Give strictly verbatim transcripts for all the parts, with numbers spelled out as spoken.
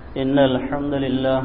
إن الحمد لله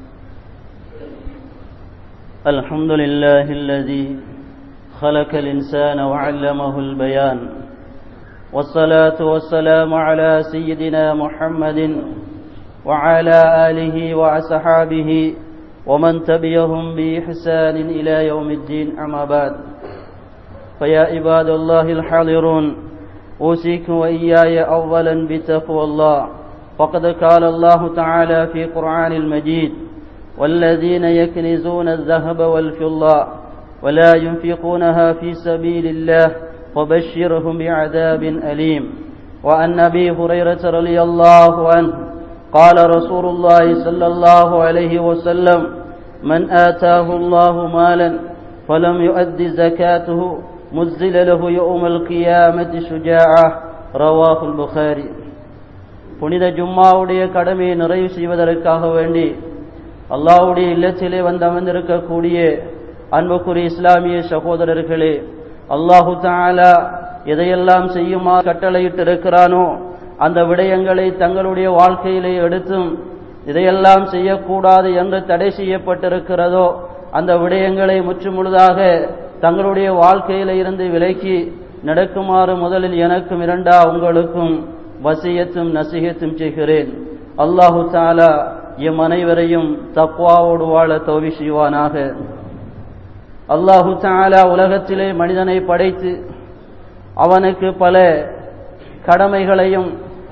الحمد لله الذي خلق الإنسان وعلمه البيان، والصلاة والسلام على سيدنا محمد وعلى آله وأصحابه ومن تبعهم بإحسان إلى يوم الدين. أما بعد، فيا عباد الله الحاضرون، أوصيكم وإياي أولا بتقوى الله، فقد قال الله تعالى في القرآن المجيد: والذين يكنزون الذهب والفضة ولا ينفقونها في سبيل الله فبشرهم بعذاب أليم. وعن أبي هريرة رضي الله عنه قال رسول الله صلى الله عليه وسلم: من آتاه الله مالا فلم يؤد زكاته مزل له يوم القيامة شجاعة. رواه البخاري. புனித ஜும்மாவுடைய கடமையை நிறைவு செய்வதற்காக வேண்டி அல்லாஹ்வுடைய இல்லத்திலே வந்து அமர்ந்திருக்கக்கூடிய அன்புக்குரிய இஸ்லாமிய சகோதரர்களே, அல்லாஹு தஆலா எதையெல்லாம் செய்யுமாறு கட்டளையிட்டிருக்கிறானோ அந்த விடயங்களை தங்களுடைய வாழ்க்கையிலே எடுத்தும், இதையெல்லாம் செய்யக்கூடாது என்று தடை செய்யப்பட்டிருக்கிறதோ அந்த விடயங்களை முற்றுமுழுதாக தங்களுடைய வாழ்க்கையில இருந்து விலக்கி நடக்குமாறு முதலில் எனக்கும் இரண்டா உங்களுக்கும் வசியத்தும் நசிஹத்தும் செய்கிறேன். அல்லாஹு தஆலா எம் அனைவரையும் தக்வாவோடு வாழ தௌஃபீக் செய்வானாக. அல்லாஹு தஆலா உலகத்திலே மனிதனை படைத்து அவனுக்கு பல கடமைகளையும்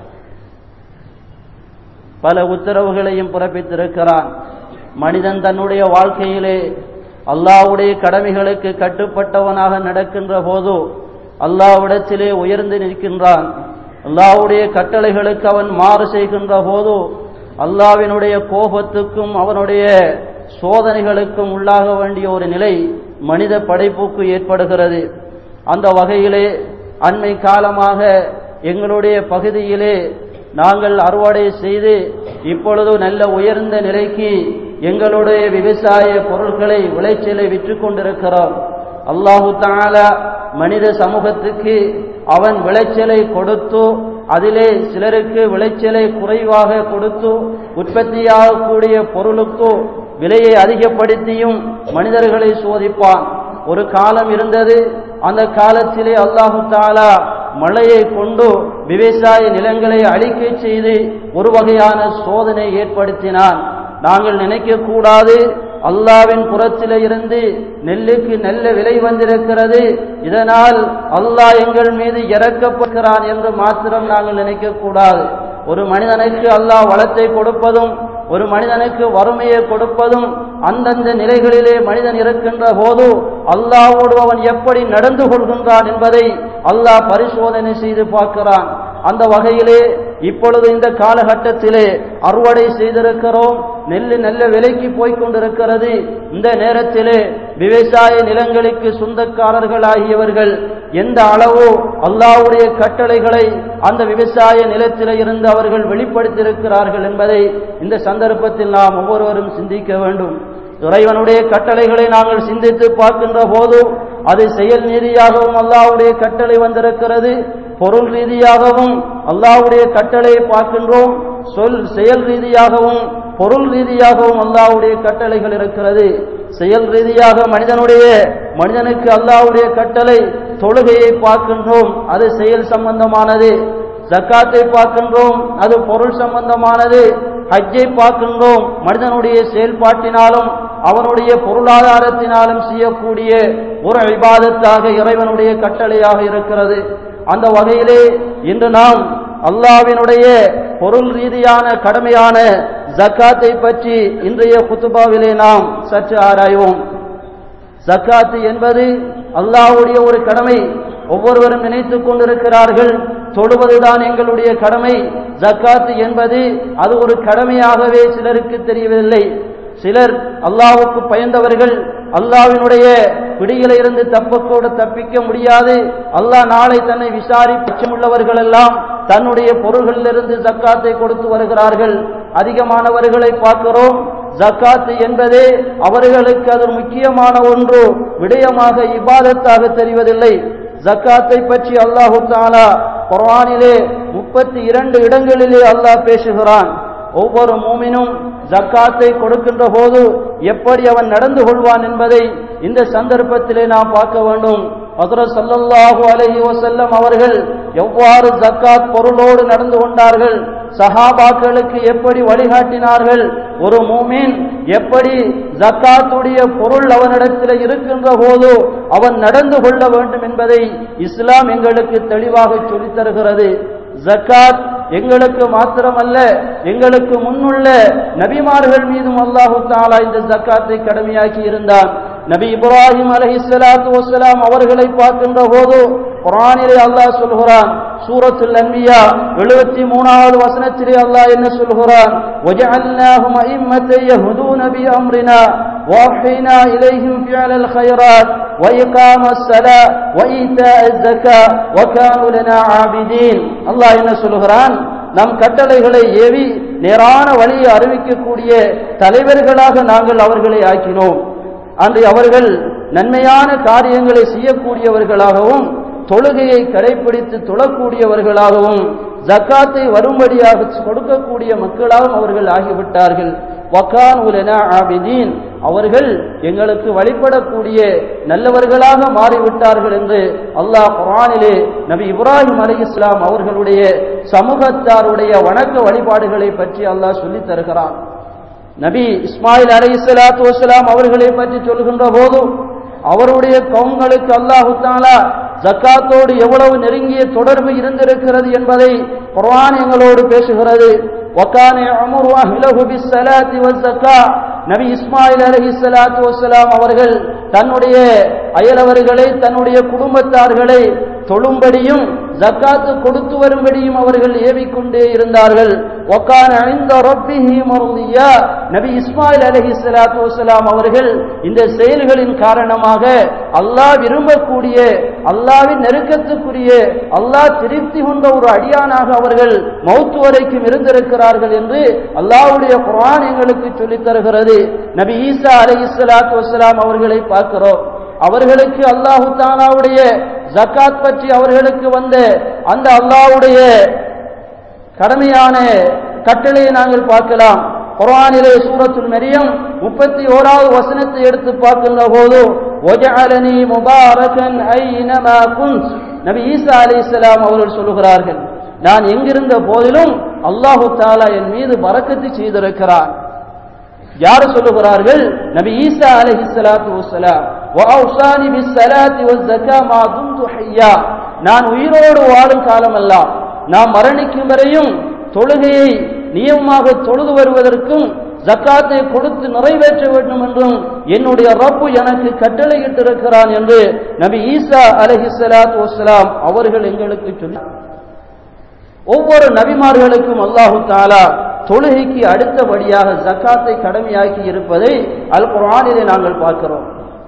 பல உத்தரவுகளையும் பிறப்பித்திருக்கிறான். மனிதன் தன்னுடைய வாழ்க்கையிலே அல்லாஹ்வுடைய கடமைகளுக்கு கட்டுப்பட்டவனாக நடக்கின்ற போது அல்லாஹ்விடத்திலே உயர்ந்து நிற்கின்றான். அல்லாஹ்வுடைய கட்டளைகளுக்கு அவன் மாறு செய்கின்ற போது அல்லாஹ்வினுடைய கோபத்துக்கும் அவனுடைய சோதனைகளுக்கும் உள்ளாக வேண்டிய ஒரு நிலை மனித படைப்புக்கு ஏற்படுகிறது. அந்த வகையிலே அண்மை காலமாக எங்களுடைய பகுதியிலே நாங்கள் அறுவடை செய்து இப்பொழுது நல்ல உயர்ந்த நிலைக்கு எங்களுடைய விவசாய பொருட்களை விளைச்சலை விற்று கொண்டிருக்கிறோம். அல்லாஹு தஆலா மனித சமூகத்துக்கு அவன் விளைச்சலை கொடுத்து, அதிலே சிலருக்கு விளைச்சலை குறைவாக கொடுத்து, உற்பத்தியாகக்கூடிய பொருளுக்கு விலையை அதிகப்படுத்தியும் மனிதர்களை சோதிப்பான். ஒரு காலம் இருந்தது, அந்த காலத்திலே அல்லாஹு தஆலா மழையை கொண்டு விவசாய நிலங்களை அழிக்க செய்து ஒரு வகையான சோதனை ஏற்படுத்தினான். நாங்கள் நினைக்க கூடாது, அல்லாஹ்வின் புறத்திலே இருந்து நெல்லுக்கு நல்ல விலை வந்திருக்கிறது, இதனால் அல்லாஹ் எங்கள் மீது இறக்கப்படுகிறான் என்று மாத்திரம் நாங்கள் நினைக்க கூடாது. ஒரு மனிதனுக்கு அல்லாஹ் வளத்தை கொடுப்பதும் ஒரு மனிதனுக்கு வறுமையை கொடுப்பதும் அந்தந்த நிலைகளிலே மனிதன் இருக்கின்ற போது அல்லாஹ்வோடு அவன் எப்படி நடந்து கொள்கின்றான் என்பதை அல்லாஹ் பரிசோதனை செய்து பார்க்கிறான். அந்த வகையிலே இப்பொழுது இந்த காலகட்டத்திலே அறுவடை செய்திருக்கிறோம், நெல்லு நல்ல விலைக்கு போய்கொண்டிருக்கிறது. இந்த நேரத்திலே விவசாய நிலங்களுக்கு சொந்தக்காரர்கள் ஆகியவர்கள் எந்த அளவு அல்லாஹ்வுடைய கட்டளைகளை அந்த விவசாய நிலத்திலே இருந்து அவர்கள் வெளிப்படுத்தியிருக்கிறார்கள் என்பதை இந்த சந்தர்ப்பத்தில் நாம் ஒவ்வொருவரும் சிந்திக்க வேண்டும். இறைவனுடைய கட்டளைகளை நாங்கள் சிந்தித்து பார்க்கின்ற போது அது செயல் ரீதியாகவும் அல்லாஹ்வுடைய கட்டளை வந்திருக்கிறது, பொருள் ரீதியாகவும் அல்லாஹ்வுடைய கட்டளையை பார்க்கின்றோம், சொல் செயல் ரீதியாகவும் பொருள் ரீதியாகவும் அல்லாஹ்வுடைய கட்டளைகள் இருக்கிறது. செயல் ரீதியாக மனிதனுடைய மனிதனுக்கு அல்லாஹ்வுடைய கட்டளை தொழுகையை பார்க்கின்றோம், அது செயல் சம்பந்தமானது. ஜக்காத்தை பார்க்கின்றோம், அது பொருள் சம்பந்தமானது. ஹஜ்ஜை பார்க்கின்றோம், மனிதனுடைய செயல்பாட்டினாலும் அவனுடைய பொருளாதாரத்தினாலும் செய்யக்கூடிய ஒரு இபாதத்தாக இறைவனுடைய கட்டளையாக இருக்கிறது. அந்த வகையிலே இன்று நாம் அல்லாஹ்வினுடைய பொருள் ரீதியான கடமையான ஜக்காத்தை பற்றி இன்றைய குத்துபாவிலே நாம் சற்று ஆராய்வோம். ஜக்காத்து என்பது அல்லாஹ்வுடைய ஒரு கடமை. ஒவ்வொருவரும் நினைத்துக் கொண்டிருக்கிறார்கள், தொழுவதுதான் எங்களுடைய கடமை. ஜக்காத்து என்பது அது ஒரு கடமையாகவே சிலருக்கு தெரியவில்லை. சிலர் அல்லாஹ்வுக்கு பயந்தவர்கள், அல்லாஹ்வினுடைய பிடியில இருந்து தப்பக்கோடு தப்பிக்க முடியாது, அல்லாஹ் நாளை தன்னை விசாரிப்பவர்கள் எல்லாம் தன்னுடைய பொருள்களிலிருந்து ஜக்காத்தை கொடுத்து வருகிறார்கள். அதிகமானவர்களை பார்க்கிறோம், ஜக்காத்து என்பதே அவர்களுக்கு அது முக்கியமான ஒன்று விடயமாக இபாதத்தாக தெரிவதில்லை. ஜக்காத்தை பற்றி அல்லாஹு தஆலா குர்ஆனிலே முப்பத்தி இரண்டு இடங்களிலே அல்லாஹ் பேசுகிறான். ஒவ்வொரு மூமினும் ஜக்காத்தை கொடுக்கின்ற போது எப்படி அவன் நடந்து கொள்வான் என்பதை இந்த சந்தர்ப்பத்திலே நாம் பார்க்க வேண்டும். ஹஜ்ரத் ஸல்லல்லாஹு அலைஹி வஸல்லம் அவர்கள் எவ்வாறு ஜக்காத் பொருளோடு நடந்து கொண்டார்கள், சஹாபாக்களுக்கு எப்படி வழிகாட்டினார்கள், ஒரு மூமின் எப்படி ஜக்காத்துடைய பொருள் அவனிடத்தில் இருக்கின்ற போது அவன் நடந்து கொள்ள வேண்டும் என்பதை இஸ்லாம் எங்களுக்கு தெளிவாக சொல்லித் தருகிறது. ஜக்காத் எங்களுக்கு மாத்திரமல்ல, எங்களுக்கு முன்னுள்ள நபிமார்கள் மீதும் அல்லாஹு தஆலா இந்த ஜக்காத்தை கடமையாக்கி இருந்தான். நபி இப்ராஹிம் அலைஹிஸ்ஸலாத்து வஸ்ஸலாம் அவர்களை பார்க்கின்ற போது குர்ஆனிலே அல்லாஹ் சொல்கிறான், சூரத்துல் அன்பியா எழுபத்தி மூன்றாவது வசனத்திலே அல்லாஹ் என்ன சொல்கிறான், வஜஅல்நாஹும் அஇம்மத்தன் யஹ்தூன பிஅம்ரினா வஅஹ்யினா இலைஹிம் ஃபிஅலல் கைராத் வஇகாமஸ் ஸலா வஈதாஅஸ் ஸக்கா வகானூ லனா ஆபிதீன். அல்லாஹ் என்ன சொல்கிறான், நம் கட்டளைகளை ஏவி நேரான வழியை அறிவிக்கக்கூடிய தலைவர்களாக நாங்கள் அவர்களை ஆக்கினோம். அன்று அவர்கள் நன்மையான காரியங்களை செய்யக்கூடியவர்களாகவும் தொழுகையை கடைபிடித்து தொழக்கூடியவர்களாகவும் ஜக்காத்தை வரும்படியாக கொடுக்கக்கூடிய மக்களாகவும் அவர்கள் ஆகிவிட்டார்கள். வகானூ லனா ஆபிதீன், அவர்கள் எங்களுக்கு வழிபடக்கூடிய நல்லவர்களாக மாறிவிட்டார்கள் என்று அல்லாஹ் குர்ஆனிலே நபி இப்ராஹிம் அலைஹிஸ்ஸலாம் அவர்களுடைய சமூகத்தாருடைய வணக்க வழிபாடுகளை பற்றி அல்லாஹ் சொல்லித் தருகிறான். நபி இஸ்மாயில் அலைஹிஸ்ஸலாத்து வஸ்ஸலாம் அவர்களை பற்றி சொல்கின்ற போது அவருடைய கவுங்களுக்கு அல்லாஹு தஆலா ஜக்காத்தோடு எவ்வளவு நெருங்கிய தொடர்பு இருந்திருக்கிறது என்பதை குர்ஆன் எங்களோடு பேசுகிறது. வகான யஅமுரு அஹ்லஹு பிஸ்ஸலாத்தி வஸ்ஸக்கா, நபி இஸ்மாயில் அலைஹிஸ்ஸலாத்து வஸ்ஸலாம் அவர்கள் தன்னுடைய அயலவர்களை தன்னுடைய குடும்பத்தார்களை தொழும்படியும் ஜக்காத்து கொடுத்து வரும்படியும் அவர்கள் ஏவிக்கொண்டே இருந்தார்கள். வகான இன்த ரப்பிஹி மர்தியா, நபி இஸ்மாயில் அலைஹிஸ்ஸலாத்து வஸ்ஸலாம் அவர்கள் இந்த செயல்களின் காரணமாக அல்லாஹ் விரும்பக்கூடிய அல்லாஹ்வின் நெருக்கத்துக்குரிய அல்லாஹ் திருப்தி கொண்ட ஒரு அடியானாக அவர்கள் மௌத் வரைக்கும் இருந்திருக்கிறார்கள் என்று அல்லாஹ்வுடைய குர்ஆன் எங்களுக்கு சொல்லித் தருகிறது. நபி ஈசா அலைஹிஸ்ஸலாத்து வஸ்ஸலாம் அவர்களை பார்க்கிறோம். அவர்களுக்கு அல்லாஹு தஆலாவுடைய ஜக்காத் பற்றி அவர்களுக்கு வந்த அந்த அல்லாஹ்வுடைய கடமையான கட்டளையை நாங்கள் பார்க்கலாம். குர்ஆனிலே சூரத்துல் மரியம் முப்பத்தி ஓராவது வசனத்தை எடுத்து பார்க்கின்ற போது வஜஅலனி முபாரகன் ஐனமா குன்த், நபி ஈசா அலைஹிஸ்ஸலாம் அவர்கள் சொல்கிறார்கள், நான் எங்கிருந்த போதிலும் அல்லாஹு தஆலா என் மீது பரக்கத்து செய்திருக்கிறான். யார் சொல்லுகிறார்கள்? நபி ஈசா அலைஹிஸ்ஸலாத்து வஸ்ஸலாம். வஅவ்ஸானி பிஸ்ஸலாத்தி வஸ்ஸக்கா மா தும்து ஹய்யா, நான் உயிரோடு வாழும் காலமெல்லாம் நாம் மரணிக்கும் வரையும் தொழுகையை நியமமாக தொழுது வருவதற்கும் ஜக்காத்தை கொடுத்து நிறைவேற்ற வேண்டும் என்றும் என்னுடைய ரப்பு எனக்கு கட்டளையிட்டிருக்கிறான் என்று நபி ஈசா அலைஹிஸ்ஸலாத்து வஸ்ஸலாம் அவர்கள் எங்களுக்கு சொன்னார். ஒவ்வொரு நபிமார்களுக்கும் அல்லாஹு தஆலா தொழுகைக்கு அடுத்தபடியாக ஜக்காத்தை கடமையாக்கி இருப்பதை அல் குர்ஆனிலே நாங்கள் பார்க்கிறோம்.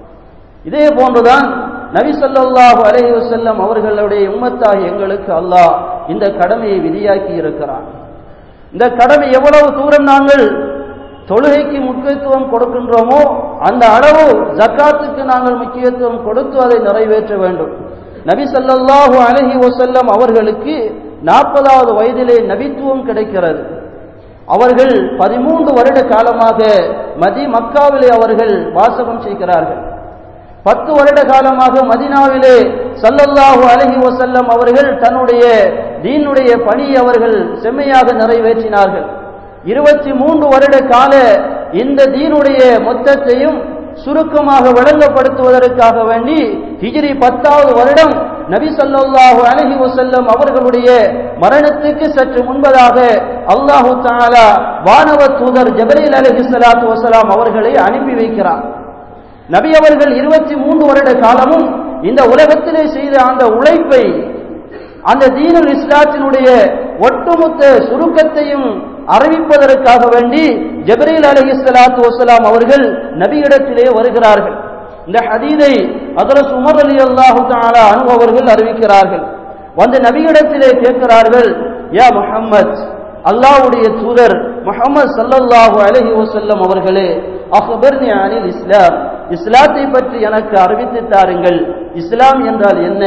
இதே போன்றுதான் நபி ஸல்லல்லாஹு அலைஹி வஸல்லம் அவர்களுடைய உம்மத்தாக எங்களுக்கு அல்லாஹ் இந்த கடமையை விதியாக்கி இருக்கிறான். இந்த கடமை எவ்வளவு தூரம் நாங்கள் தொழுகைக்கு முக்கியத்துவம் கொடுக்கின்றோமோ அந்த அளவு ஜக்காத்துக்கு நாங்கள் முக்கியத்துவம் கொடுத்து அதை நிறைவேற்ற வேண்டும். நபி ஸல்லல்லாஹு அலைஹி வஸல்லம் அவர்களுக்கு நாற்பதாவது வயதிலே நபித்துவம் கிடைக்கிறது. அவர்கள் பதிமூன்று வருட காலமாக மதி மக்காவிலே அவர்கள் வாசகம் செய்கிறார்கள். பத்து வருட காலமாக மதீனாவிலே ஸல்லல்லாஹு அலைஹி வஸல்லம் அவர்கள் தன்னுடைய தீனுடைய பணியை அவர்கள் செம்மையாக நிறைவேற்றினார்கள். இருபத்தி மூன்று வருட கால இந்த தீனுடைய மொத்தத்தையும் சுருக்கமாக விளங்கப்படுத்துவதற்காக வேண்டி ஹிஜ்ரி பத்தாவது வருடம் நபி ஸல்லல்லாஹு அலைஹி வஸல்லம் அவர்களுடைய மரணத்துக்கு சற்று முன்பதாக அல்லாஹு தஆலா வானவ தூதர் ஜிப்ரீல் அலைஹிஸ்ஸலாத்து வஸலாம் அவர்களை அனுப்பி வைக்கிறார். நபி அவர்கள் இருபத்தி மூன்று வருட காலமும் இந்த உலகத்திலே செய்த அந்த உழைப்பை, அந்த தீனுல் இஸ்லாத்தினுடைய ஒட்டுமொத்த சுருக்கத்தையும் அறிவிப்பதற்காக வேண்டி ஜிப்ரீல் அலைஹிஸ்ஸலாத்து வஸலாம் அவர்கள் நபியிடத்திலே வருகிறார்கள். இந்த ஹதீஸை ஹஜ்ரத் உமர் ரலியல்லாஹு தஆலா அன்ஹு அவர்கள் அறிவிக்கிறார்கள். வந்து நபியிடத்திலே கேட்கிறார்கள், யா முஹம்மத், அல்லாஹ்வுடைய தூதர் முஹம்மது ஸல்லல்லாஹு அலைஹி வஸல்லம் அவர்களே, அக்பர்னி அனில் இஸ்லாம், இஸ்லாத்தை பற்றி எனக்கு அறிவித்து தாருங்கள். இஸ்லாம் என்றால் என்ன,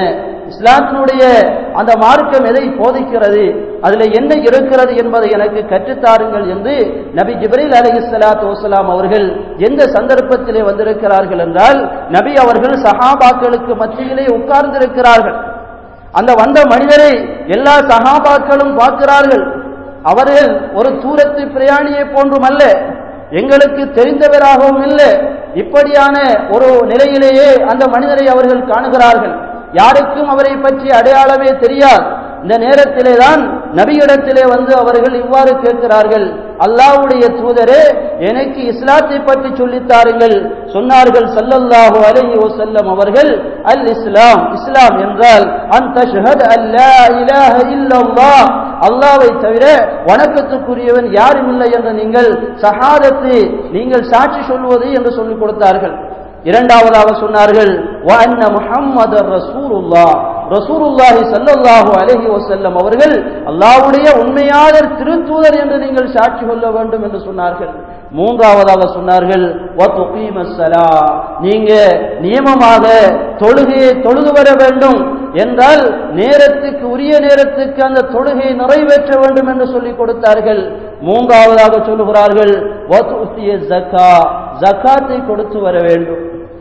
இஸ்லாத்தினுடைய அந்த மார்க்கம் எதை போதிக்கிறது, அதுல என்ன இருக்கிறது என்பதை எனக்கு கற்றுத்தாருங்கள் என்று நபி ஜிப்ரீல் அலைஹிஸ்ஸலாத்து வஸ்ஸலாம் அவர்கள் எந்த சந்தர்ப்பத்திலே வந்திருக்கிறார்கள் என்றால், நபி அவர்கள் சஹாபாக்களுக்கு மத்தியிலே உட்கார்ந்திருக்கிறார்கள். அந்த வந்த மனிதரை எல்லா சஹாபாக்களும் பார்க்கிறார்கள். அவர்கள் ஒரு தூரத்து பிரயாணியை போன்றும் அல்ல, எங்களுக்கு தெரிந்தவராகவும் இல்லை. இப்படியான ஒரு நிலையிலேயே அந்த மனிதரை அவர்கள் காணுகிறார்கள். யாருக்கும் அவரை பற்றி அடையாளமே தெரியாது. இந்த நேரத்திலே தான் நபியிடத்திலே வந்து அவர்கள் இவ்வாறு கேட்கிறார்கள், அல்லாஹ்வுடைய தூதரே, எனக்கு இஸ்லாத்தை பற்றி சொல்லித்தாருங்கள். சொன்னார்கள் ஸல்லல்லாஹு அலைஹி வஸல்லம் அவர்கள், அல் இஸ்லாம், இஸ்லாம் என்றால் அன் தஷ்ஹது அல்லா இலாஹ இல்லல்லாஹ், அல்லாஹ்வை தவிர வணக்கத்துக்குரியவன் யாரும் இல்லை என்று நீங்கள் ஷஹாதத்து, நீங்கள் சாட்சி சொல்வது என்று சொல்லிக் கொடுத்தார்கள். இரண்டாவதாக சொன்னார்கள், வ அன்ன முஹம்மதர் ரசூலுல்லாஹ், ரசூலுல்லாஹி ஸல்லல்லாஹு அலைஹி வஸல்லம் அவர்கள் அல்லாஹ்வுடைய உண்மையான திருத்தூதர் என்று நீங்கள் சாட்சி சொல்ல வேண்டும் என்று சொன்னார்கள். மூன்றாவதாக சொன்னார்கள், வ துகீமஸ் ஸலா, நீங்க நியமமாக தொழுகையை தொழுது வர வேண்டும் என்றால் நேரத்துக்கு உரிய நேரத்துக்கு அந்த தொழுகையை நிறைவேற்ற வேண்டும் என்று சொல்லிக் கொடுத்தார்கள். மூன்றாவதாக சொல்லுகிறார்கள், வ துஸிய ஸக்கா, ஜகாத்தை கொடுத்து வர வேண்டும்.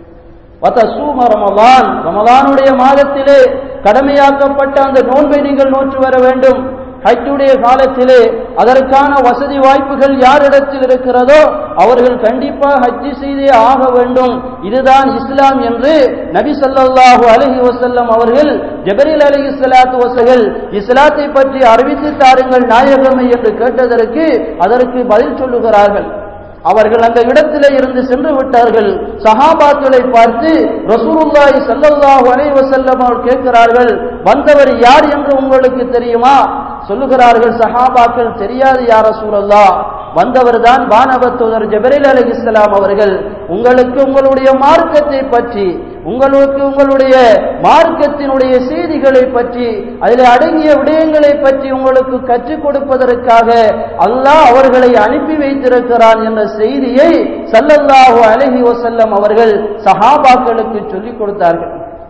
வதசூம ரமலான், ரமலானுடைய மாதத்திலே கடமையாக்கப்பட்ட அந்த நோன்பை நீங்கள் நோற்று வர வேண்டும். ஹஜ்ஜுடைய காலத்திலே அதற்கான வசதி வாய்ப்புகள் யாரிடத்தில் இருக்கிறதோ அவர்கள் கண்டிப்பாக ஹஜ்ஜி செய்தே ஆக வேண்டும். இதுதான் இஸ்லாம் என்று நபி ஸல்லல்லாஹு அலைஹி வஸல்லம் அவர்கள் ஜிப்ரீல் அலைஹிஸ்ஸலாத்து வஸகள் இஸ்லாத்தை பற்றி அறிவித்து தாருங்கள் நாயகமே என்று கேட்டதற்கு அதற்கு பதில் சொல்லுகிறார்கள். அவர்கள் அந்த இடத்திலே இருந்து சென்று விட்டார்கள். சஹாபாக்களை பார்த்து ரசூலுல்லாஹி ஸல்லல்லாஹு அலைஹி வஸல்லம் அவர்கள் கேட்கிறார்கள், வந்தவர் யார் என்று உங்களுக்கு தெரியுமா? சொல்லுகிறார்கள் சஹாபாக்கள், தெரியாது யா ரசூலல்லாஹ், வந்தவர் தான் வானவதூதர் ஜிப்ரீல் அலைஹிஸ்ஸலாம் அவர்கள். உங்களுக்கு உங்களுடைய மார்க்கத்தை பற்றி, உங்களுக்கு உங்களுடைய மார்க்கத்தினுடைய செய்திகளை பற்றி, அதில் அடங்கிய விடயங்களை பற்றி உங்களுக்கு கற்றுக் கொடுப்பதற்காக அல்லாஹ் அவர்களை அனுப்பி வைத்திருக்கிறான் என்ற செய்தியை ஸல்லல்லாஹு அலைஹி வஸல்லம் அவர்கள் சஹாபாக்களுக்கு சொல்லிக் கொடுத்தார்கள்.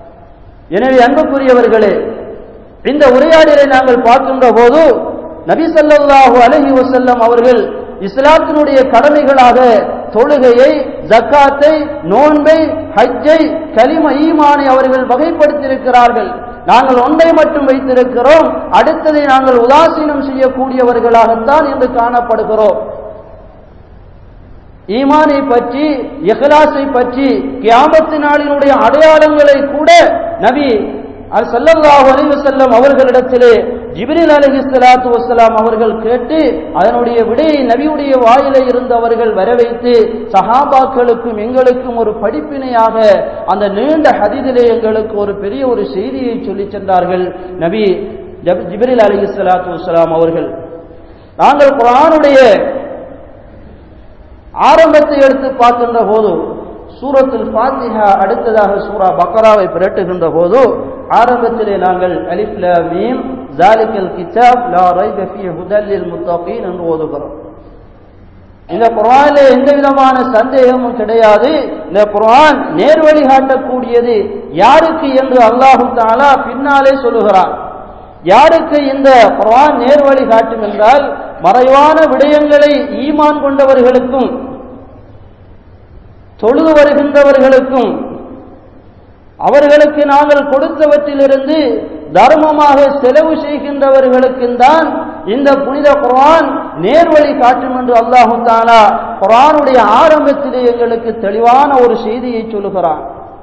எனவே அன்புக்குரியவர்களே, இந்த உரையாடலை நாங்கள் பார்க்கின்ற போது நபி ஸல்லல்லாஹு அலைஹி வஸல்லம் அவர்கள் இஸ்லாத்தினுடைய கடமைகளாக தொழுகையை, ஜக்காத்தை, நோன்பை, ஹஜ்ஜை, கலிம ஈமானை அவர்கள் வகைப்படுத்தியிருக்கிறார்கள். நாங்கள் ஒன்றை மட்டும் வைத்திருக்கிறோம், அடுத்ததை நாங்கள் உதாசீனம் செய்யக்கூடியவர்களாகத்தான் என்று காணப்படுகிறோம். ஈமானை பற்றி, இஹ்லாஸை பற்றி, கியாமத்து நாளினுடைய அடையாளங்களை கூட நபி ஸல்லல்லாஹு அலைஹி வஸல்லம் அவர்களிடத்திலே ஜிப்ரீல் அலைஹிஸ்ஸலாத்து வஸ்ஸலாம் அவர்கள் கேட்டு அதனுடைய விடையை நபியுடைய வாயிலே இருந்தவர்கள் வரவைத்து சஹாபாக்களுக்கும் எங்களுக்கும் ஒரு படிப்பினையாக அந்த நீண்ட ஹதீஸிலே எங்களுக்கு ஒரு பெரிய ஒரு செய்தியை சொல்லி சென்றார்கள் நபி ஜிப்ரீல் அலைஹிஸ்ஸலாத்து வஸ்ஸலாம் அவர்கள். நாங்கள் குர்ஆனுடைய ஆரம்பத்தை எடுத்து பார்க்கின்ற போது சூரத்துல் ஃபாத்திஹா, அடுத்ததாக சூரா பக்ராவை பிரட்டுகின்ற போது ஆரம்பத்திலே நாங்கள் அலிஃப் லாம் மீம் ஸாலிகல் கிதாப் லா ரைப ஃபீஹி ஹுதல் லில் முத்தகீன் என்று ஓதுகிறோம். இந்த குர்ஆனிலே எந்த விதமான சந்தேகமும் கிடையாது. இந்த குர்ஆன் நேர்வழி காட்டக்கூடியது யாருக்கு என்று அல்லாஹ் தஆலா பின்னாலே சொல்லுகிறார். யாருக்கு இந்த குர்ஆன் நேர்வழி காட்டும் என்றால், மறைவான விடயங்களை ஈமான் கொண்டவர்களுக்கும் தொழுது வருகின்றவர்களுக்கும் அவர்களுக்கு நாங்கள் கொடுத்தவற்றிலிருந்து தர்மமாக செலவு செய்கின்றவர்களுக்கும் தான் இந்த புனித குர்ஆன் நேர்வழி காட்டும் என்று அல்லாஹ் தஆலா குர்ஆனுடைய ஆரம்பத்திலே எங்களுக்கு தெளிவான ஒரு செய்தியை சொல்லுகிறான்.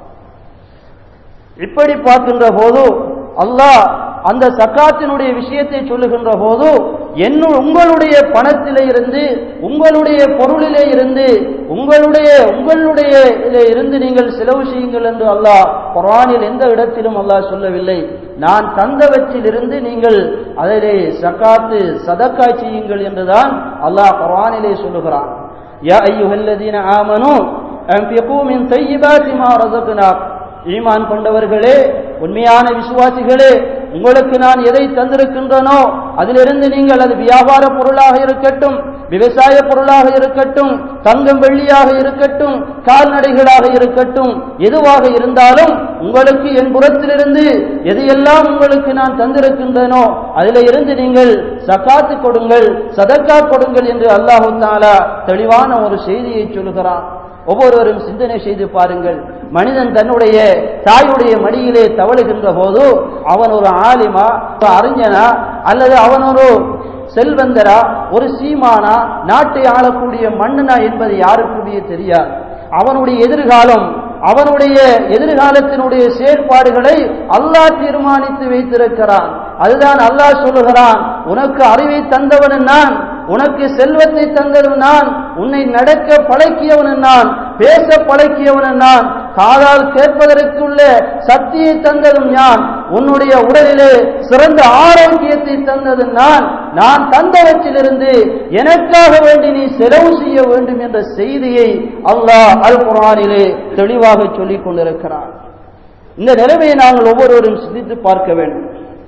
இப்படி பார்க்கின்ற போது அல்லாஹ் அந்த சக்காத்தினுடைய விஷயத்தை சொல்லுகின்ற போது, என்ன உங்களுடைய பணத்திலே இருந்து, உங்களுடைய பொருளிலே இருந்து, உங்களுடைய உங்களுடைய இருந்து நீங்கள் செலவு செய்யுங்கள் என்று அல்லாஹ் குர்ஆனில் எந்த இடத்திலும் அல்லாஹ் சொல்லவில்லை. நான் தந்தவற்றிலிருந்து நீங்கள் அதிலே சக்காத்து சதக்கா செய்யுங்கள் என்றுதான் அல்லாஹ் குர்ஆனிலே சொல்லுகிறான். யா அய்யுஹல்லதீன ஆமனூ அன்ஃபிகூ மின் தய்யிபாத்தி மா ரஸக்னாக்கும், ஈமான் கொண்டவர்களே, உண்மையான விசுவாசிகளே, உங்களுக்கு நான் எதை தந்திருக்கின்றனோ அதிலிருந்து நீங்கள், அது வியாபார பொருளாக இருக்கட்டும், விவசாய பொருளாக இருக்கட்டும், தங்கம் வெள்ளியாக இருக்கட்டும், கால்நடைகளாக இருக்கட்டும், எதுவாக இருந்தாலும் உங்களுக்கு என் புறத்திலிருந்து எதையெல்லாம் உங்களுக்கு நான் தந்திருக்கின்றனோ அதில இருந்து நீங்கள் ஜகாத் கொடுங்கள், சதக்கா கொடுங்கள் என்று அல்லாஹ் தஆலா தெளிவான ஒரு செய்தியை சொல்கிறான். ஒவ்வொருவரும் சிந்தனை செய்து பாருங்கள். மனிதன் தன்னுடைய தாயுடைய மடியிலே தவழுகின்ற போது அவன் ஒரு ஆலிமா, ஒரு அறிஞனா, அல்லது அவன் ஒரு செல்வந்தரா, ஒரு சீமானா, நாட்டை ஆளக்கூடிய மன்னனா என்பது யாருக்குமே தெரியாது. அவனுடைய எதிர்காலம், அவனுடைய எதிர்காலத்தினுடைய செயற்பாடுகளை அல்லாஹ் தீர்மானித்து வைத்திருக்கிறான். அதுதான் அல்லாஹ் சொல்லுகிறான், உனக்கு அறிவை தந்தவன் நான், உனக்கு செல்வத்தை தந்தவன் நான், உன்னை நடக்க பழக்கியவன் நான், பேச பழக்கியவன் நான், காதால் கேட்பதற்குள்ள சக்தியை தந்ததும் நான், உன்னுடைய உடலிலே சிறந்த ஆரோக்கியத்தை தந்தது நான், நான் தந்தவற்றிலிருந்து எனக்காக வேண்டி நீ செலவு செய்ய வேண்டும் என்ற செய்தியை அல்லாஹ் அல் குர்ஆனிலே தெளிவாக சொல்லிக் கொண்டிருக்கிறார். இந்த நிலைமையை நாங்கள் ஒவ்வொருவரும் சிந்தித்து பார்க்க வேண்டும்.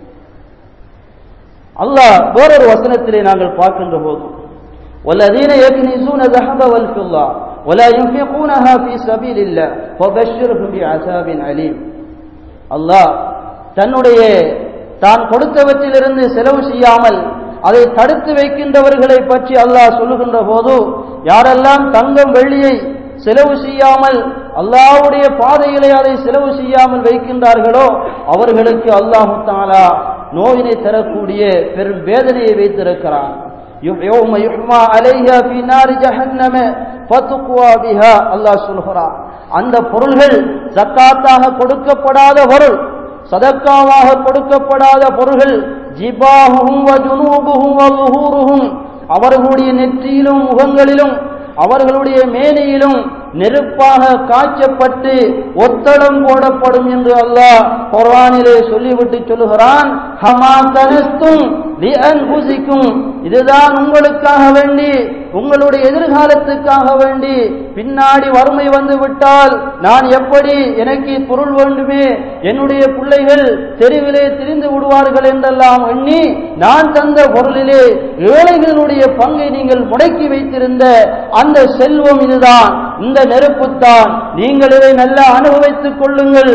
அல்லாஹ் வேறொரு வசனத்திலே நாங்கள் பார்க்கின்ற போது வல்லதீன யக்னிஸூன ذهب والفضة ولا ينفقونها في سبيل الله فبشرهم بعذاب أليم. அல்லாஹ் தன்னுடைய தான் கொடுத்தவற்றிலிருந்து செலவு செய்யாமல் அதை தடுத்து வைக்கின்றவர்களை பற்றி அல்லாஹ் சொல்லுகின்ற போது, யாரெல்லாம் தங்கம் வெள்ளியை செலவு செய்யாமல் அல்லாஹ்வுடைய பாதையிலே அதை செலவு செய்யாமல் வைக்கின்றார்களோ அவர்களுக்கு அல்லாஹ் தஆலா நோயினை தரக்கூடிய பெரும் வேதனையை வைத்திருக்கிறான். யௌம யுஹ்மா அலைஹா ஃபீ நாரி ஜஹன்னம ஃபதுக்வா பிஹா. அல்லாஹ் சொல்கிறான், அந்த பொருள்கள் ஜக்காத்தாக கொடுக்கப்படாத பொருள், சதக்காவாக கொடுக்கப்படாத பொருள்கள், ஜிபாஹும் வ ஜுனூபுஹும் வ ظுஹூருஹும், அவர்களுடைய நெற்றியிலும் முகங்களிலும் அவர்களுடைய மேனியிலும் நெருப்பாக காய்ச்சப்பட்டு ஒத்தடம் போடப்படும் என்று அல்லாஹ் குர்ஆனிலே சொல்லிவிட்டு சொல்லுகிறான், ஹமா கனஸ்தும் லிஅன்ஃபுசிக்கும், இதுதான் உங்களுக்காக வேண்டி, உங்களுடைய எதிர்காலத்துக்காக வேண்டி, பின்னாடி வறுமை வந்து விட்டால் நான் எப்படி, எனக்கு பொருள் வேண்டுமே, என்னுடைய பிள்ளைகள் தெருவிலே திரிந்து விடுவார்கள் என்றெல்லாம் எண்ணி நான் தந்த பொருளிலே ஏழைகளுடைய பங்கை நீங்கள் முடக்கி வைத்திருந்த அந்த செல்வம் இதுதான், இந்த நெருப்புத்தான், நீங்கள் இதை நல்லா அனுபவித்துக் கொள்ளுங்கள்.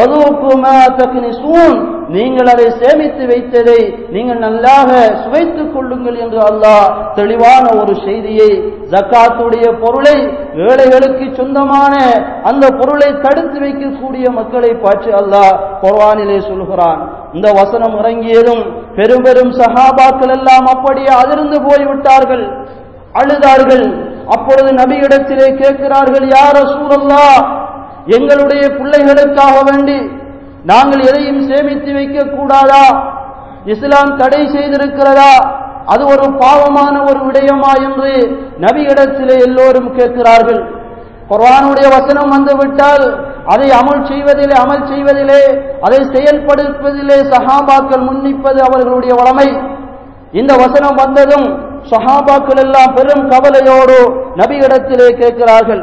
நீங்கள் அதை சேமித்து வைத்ததை நீங்கள் நல்லாக சுவைத்துக் கொள்ளுங்கள் என்று அல்லாஹ் தெளிவான ஒரு செய்தியை, ஜக்காத்துடைய பொருளை, ஏழைகளுக்கு சொந்தமான அந்த பொருளை தடுத்து வைக்கக்கூடிய மக்களை பற்றி அல்லாஹ் குர்ஆனிலே சொல்கிறான். இந்த வசனம் இறங்கியதும் பெரும் பெரும் சஹாபாக்கள் எல்லாம் அப்படியே அதிர்ந்து போய்விட்டார்கள், அழுதார்கள். அப்பொழுது நபியிடத்திலே கேட்கிறார்கள், யா ரசூலல்லாஹ், எங்களுடைய பிள்ளைகளுக்காக வேண்டி நாங்கள் எதையும் சேமித்து வைக்க கூடாதா? இஸ்லாம் தடை செய்திருக்கிறதா? அது ஒரு பாவமான ஒரு விடயமா என்று நபியிடத்திலே எல்லோரும் கேட்கிறார்கள். குர்ஆனுடைய வசனம் வந்துவிட்டால் அதை அமல் செய்வதிலே அமல் செய்வதிலே அதை செயல்படுத்துவதிலே சஹாபாக்கள் முன்னிப்பது அவர்களுடைய வளமை. இந்த வசனம் வந்ததும் சஹாபாக்கள் எல்லாம் பெரும் கவலையோடு நபியிடத்திலே கேட்கிறார்கள்.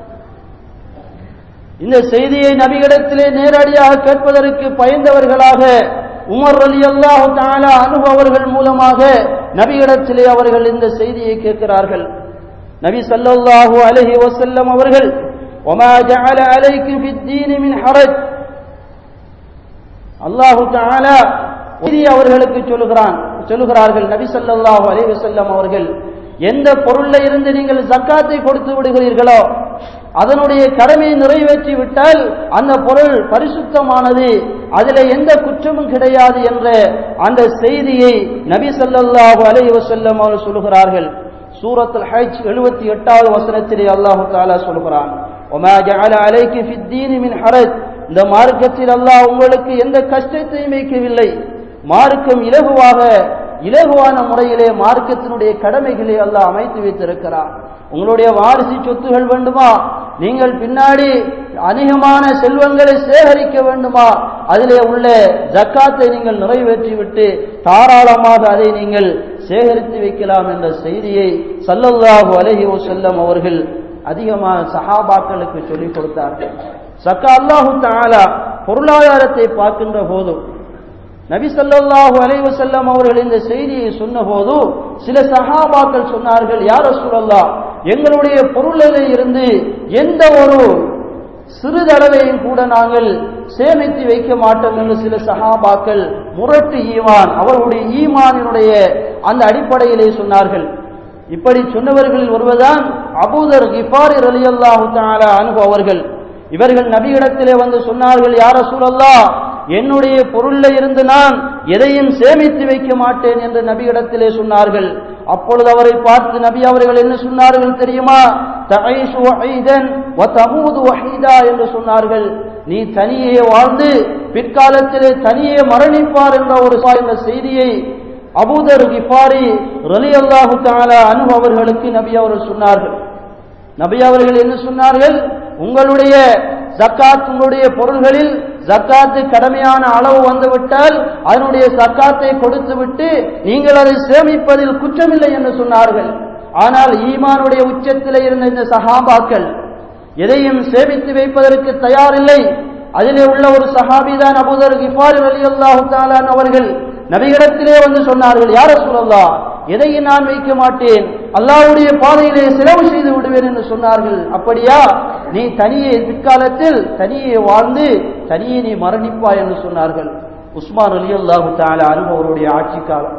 இந்த செய்தியை நபியிடத்திலே நேரடியாக கேட்பதற்கு பயந்தவர்களாக உமர் ரலியல்லாஹு தஆலா அன்ஹு அவர்கள் மூலமாக நபியிடத்திலே அவர்கள் இந்த செய்தியை கேட்கிறார்கள். நபி ஸல்லல்லாஹு அலைஹி வஸல்லம் அவர்கள், வமா ஜஅல அலைக்கும் ஃபித்தீன் மின் ஹரஜ், அல்லாஹ் தஆலா அவர்களுக்கு சொல்லுகிறான் சொல்லுகிறார்கள் நபி ஸல்லல்லாஹு அலைஹி வஸல்லம் அவர்கள், எந்த பொருள்ல இருந்து நீங்கள் ஜக்காத்தை கொடுத்து விடுகிறீர்களோ அதனுடைய கடமையை நிறைவேற்றி விட்டால் அந்த பொருள் பரிசுத்தமானது, அதில் எந்த குற்றமும் கிடையாது என்ற அந்த செய்தியை நபி ஸல்லல்லாஹு அலைஹி வஸல்லம் அவர்கள் சொல்லுகிறார்கள். சூரத்துல் ஹஜ் எழுபத்தி எட்டாவது வசனத்திலே அல்லாஹ் தஆலா சொல்கிறான், வமா ஜஅல அலைக்கி ஃபித்தீன் மின் ஹரஜ், இந்த மார்க்கத்தில் அல்லாஹ் உங்களுக்கு எந்த கஷ்டத்தையும் வைக்கவில்லை, மார்க்கம் இலகுவாக இலகுவான முறையிலே மார்க்கத்தினுடைய கடமைகளை அல்லாஹ் அமைத்து வைத்திருக்கிறார். உங்களுடைய வாரிசு சொத்துகள் வேண்டுமா, நீங்கள் பின்னாடி அதிகமான செல்வங்களை சேகரிக்க வேண்டுமா, அதிலே உள்ள ஜக்காத்தை நீங்கள் நிறைவேற்றிவிட்டு தாராளமாக அதை நீங்கள் சேகரித்து வைக்கலாம் என்ற செய்தியை ஸல்லல்லாஹு அலைஹி வஸல்லம் அவர்கள் அதிகமான சஹாபாக்களுக்கு சொல்லிக் கொடுத்தார்கள். ஜக்கா அல்லாஹ் தஆலா பொருளாதாரத்தை பார்க்கின்ற போது நபி ஸல்லல்லாஹு அலைஹி வஸல்லம் அவர்கள் இந்த செய்தியை சொன்னபோது சில சஹாபாக்கள் சொன்னார்கள், யா ரசூலல்லாஹ், எங்களுடைய பொருளிலே இருந்து எந்த ஒரு சிறிதளவையும் கூட நாங்கள் சேமித்து வைக்க மாட்டோம் என்று சில சஹாபாக்கள் முரட்டு ஈமான், அவர்களுடைய ஈமானினுடைய அந்த அடிப்படையிலே சொன்னார்கள். இப்படி சொன்னவர்களில் ஒருவர்தான் அபூதர் கிஃபாரி ரலியல்லாஹு தஆலா அன்ஹு அவர்கள். இவர்கள் நபியிடத்திலே வந்து சொன்னார்கள், யா ரசூலல்லாஹ், என்னுடைய பொருள்ல இருந்து நான் எதையும் சேமித்து வைக்க மாட்டேன் என்று நபியிடத்திலே சொன்னார்கள். அப்பொழுது அவரை பார்த்து நபி அவர்கள் என்ன சொன்னார்கள் தெரியுமா? தஈஷு வஹீதன் வ தமூது வஹீதா என்று சொன்னார்கள். நீ தனியே வாழ்ந்து பிற்காலத்திலே தனியே மரணிப்பார் என்ற ஒரு இந்த செய்தியை அபூதர் கிஃபாரி ரலியல்லாஹு தஆலா அன்ஹு அவர்களுக்கு நபி அவர்கள் சொன்னார்கள். நபி அவர்கள் என்ன சொன்னார்கள்? உங்களுடைய ஜக்காத், உங்களுடைய பொருள்களில் ஜக்காத்து கடமையான அளவு வந்துவிட்டால் அதனுடைய ஜக்காத்தை கொடுத்து விட்டு நீங்கள் அதை சேமிப்பதில் குற்றமில்லை என்று சொன்னார்கள். ஆனால் ஈமானுடைய உச்சத்தில் இருந்த இந்த சஹாபாக்கள் எதையும் சேமித்து வைப்பதற்கு தயாரில்லை. அதிலே உள்ள ஒரு சஹாபி தான் அபூதர் கிஃபாரி ரலியல்லாஹு தஆலா அவர்கள் நபியிடத்திலே வந்து சொன்னார்கள், யா ரசூலல்லாஹ், எதையும் நான் வைக்க மாட்டேன், அல்லாஹ்வுடைய பாதையிலே செலவு செய்து விடுவேன் என்று சொன்னார்கள். அப்படியா? நீ தனியே பிற்காலத்தில் தனியே வாழ்ந்து தனியே நீ மரணிப்பாய் என்று சொன்னார்கள். உஸ்மான் ரலியல்லாஹு தஆலா அன்ஹு அவருடைய ஆட்சி காலம்.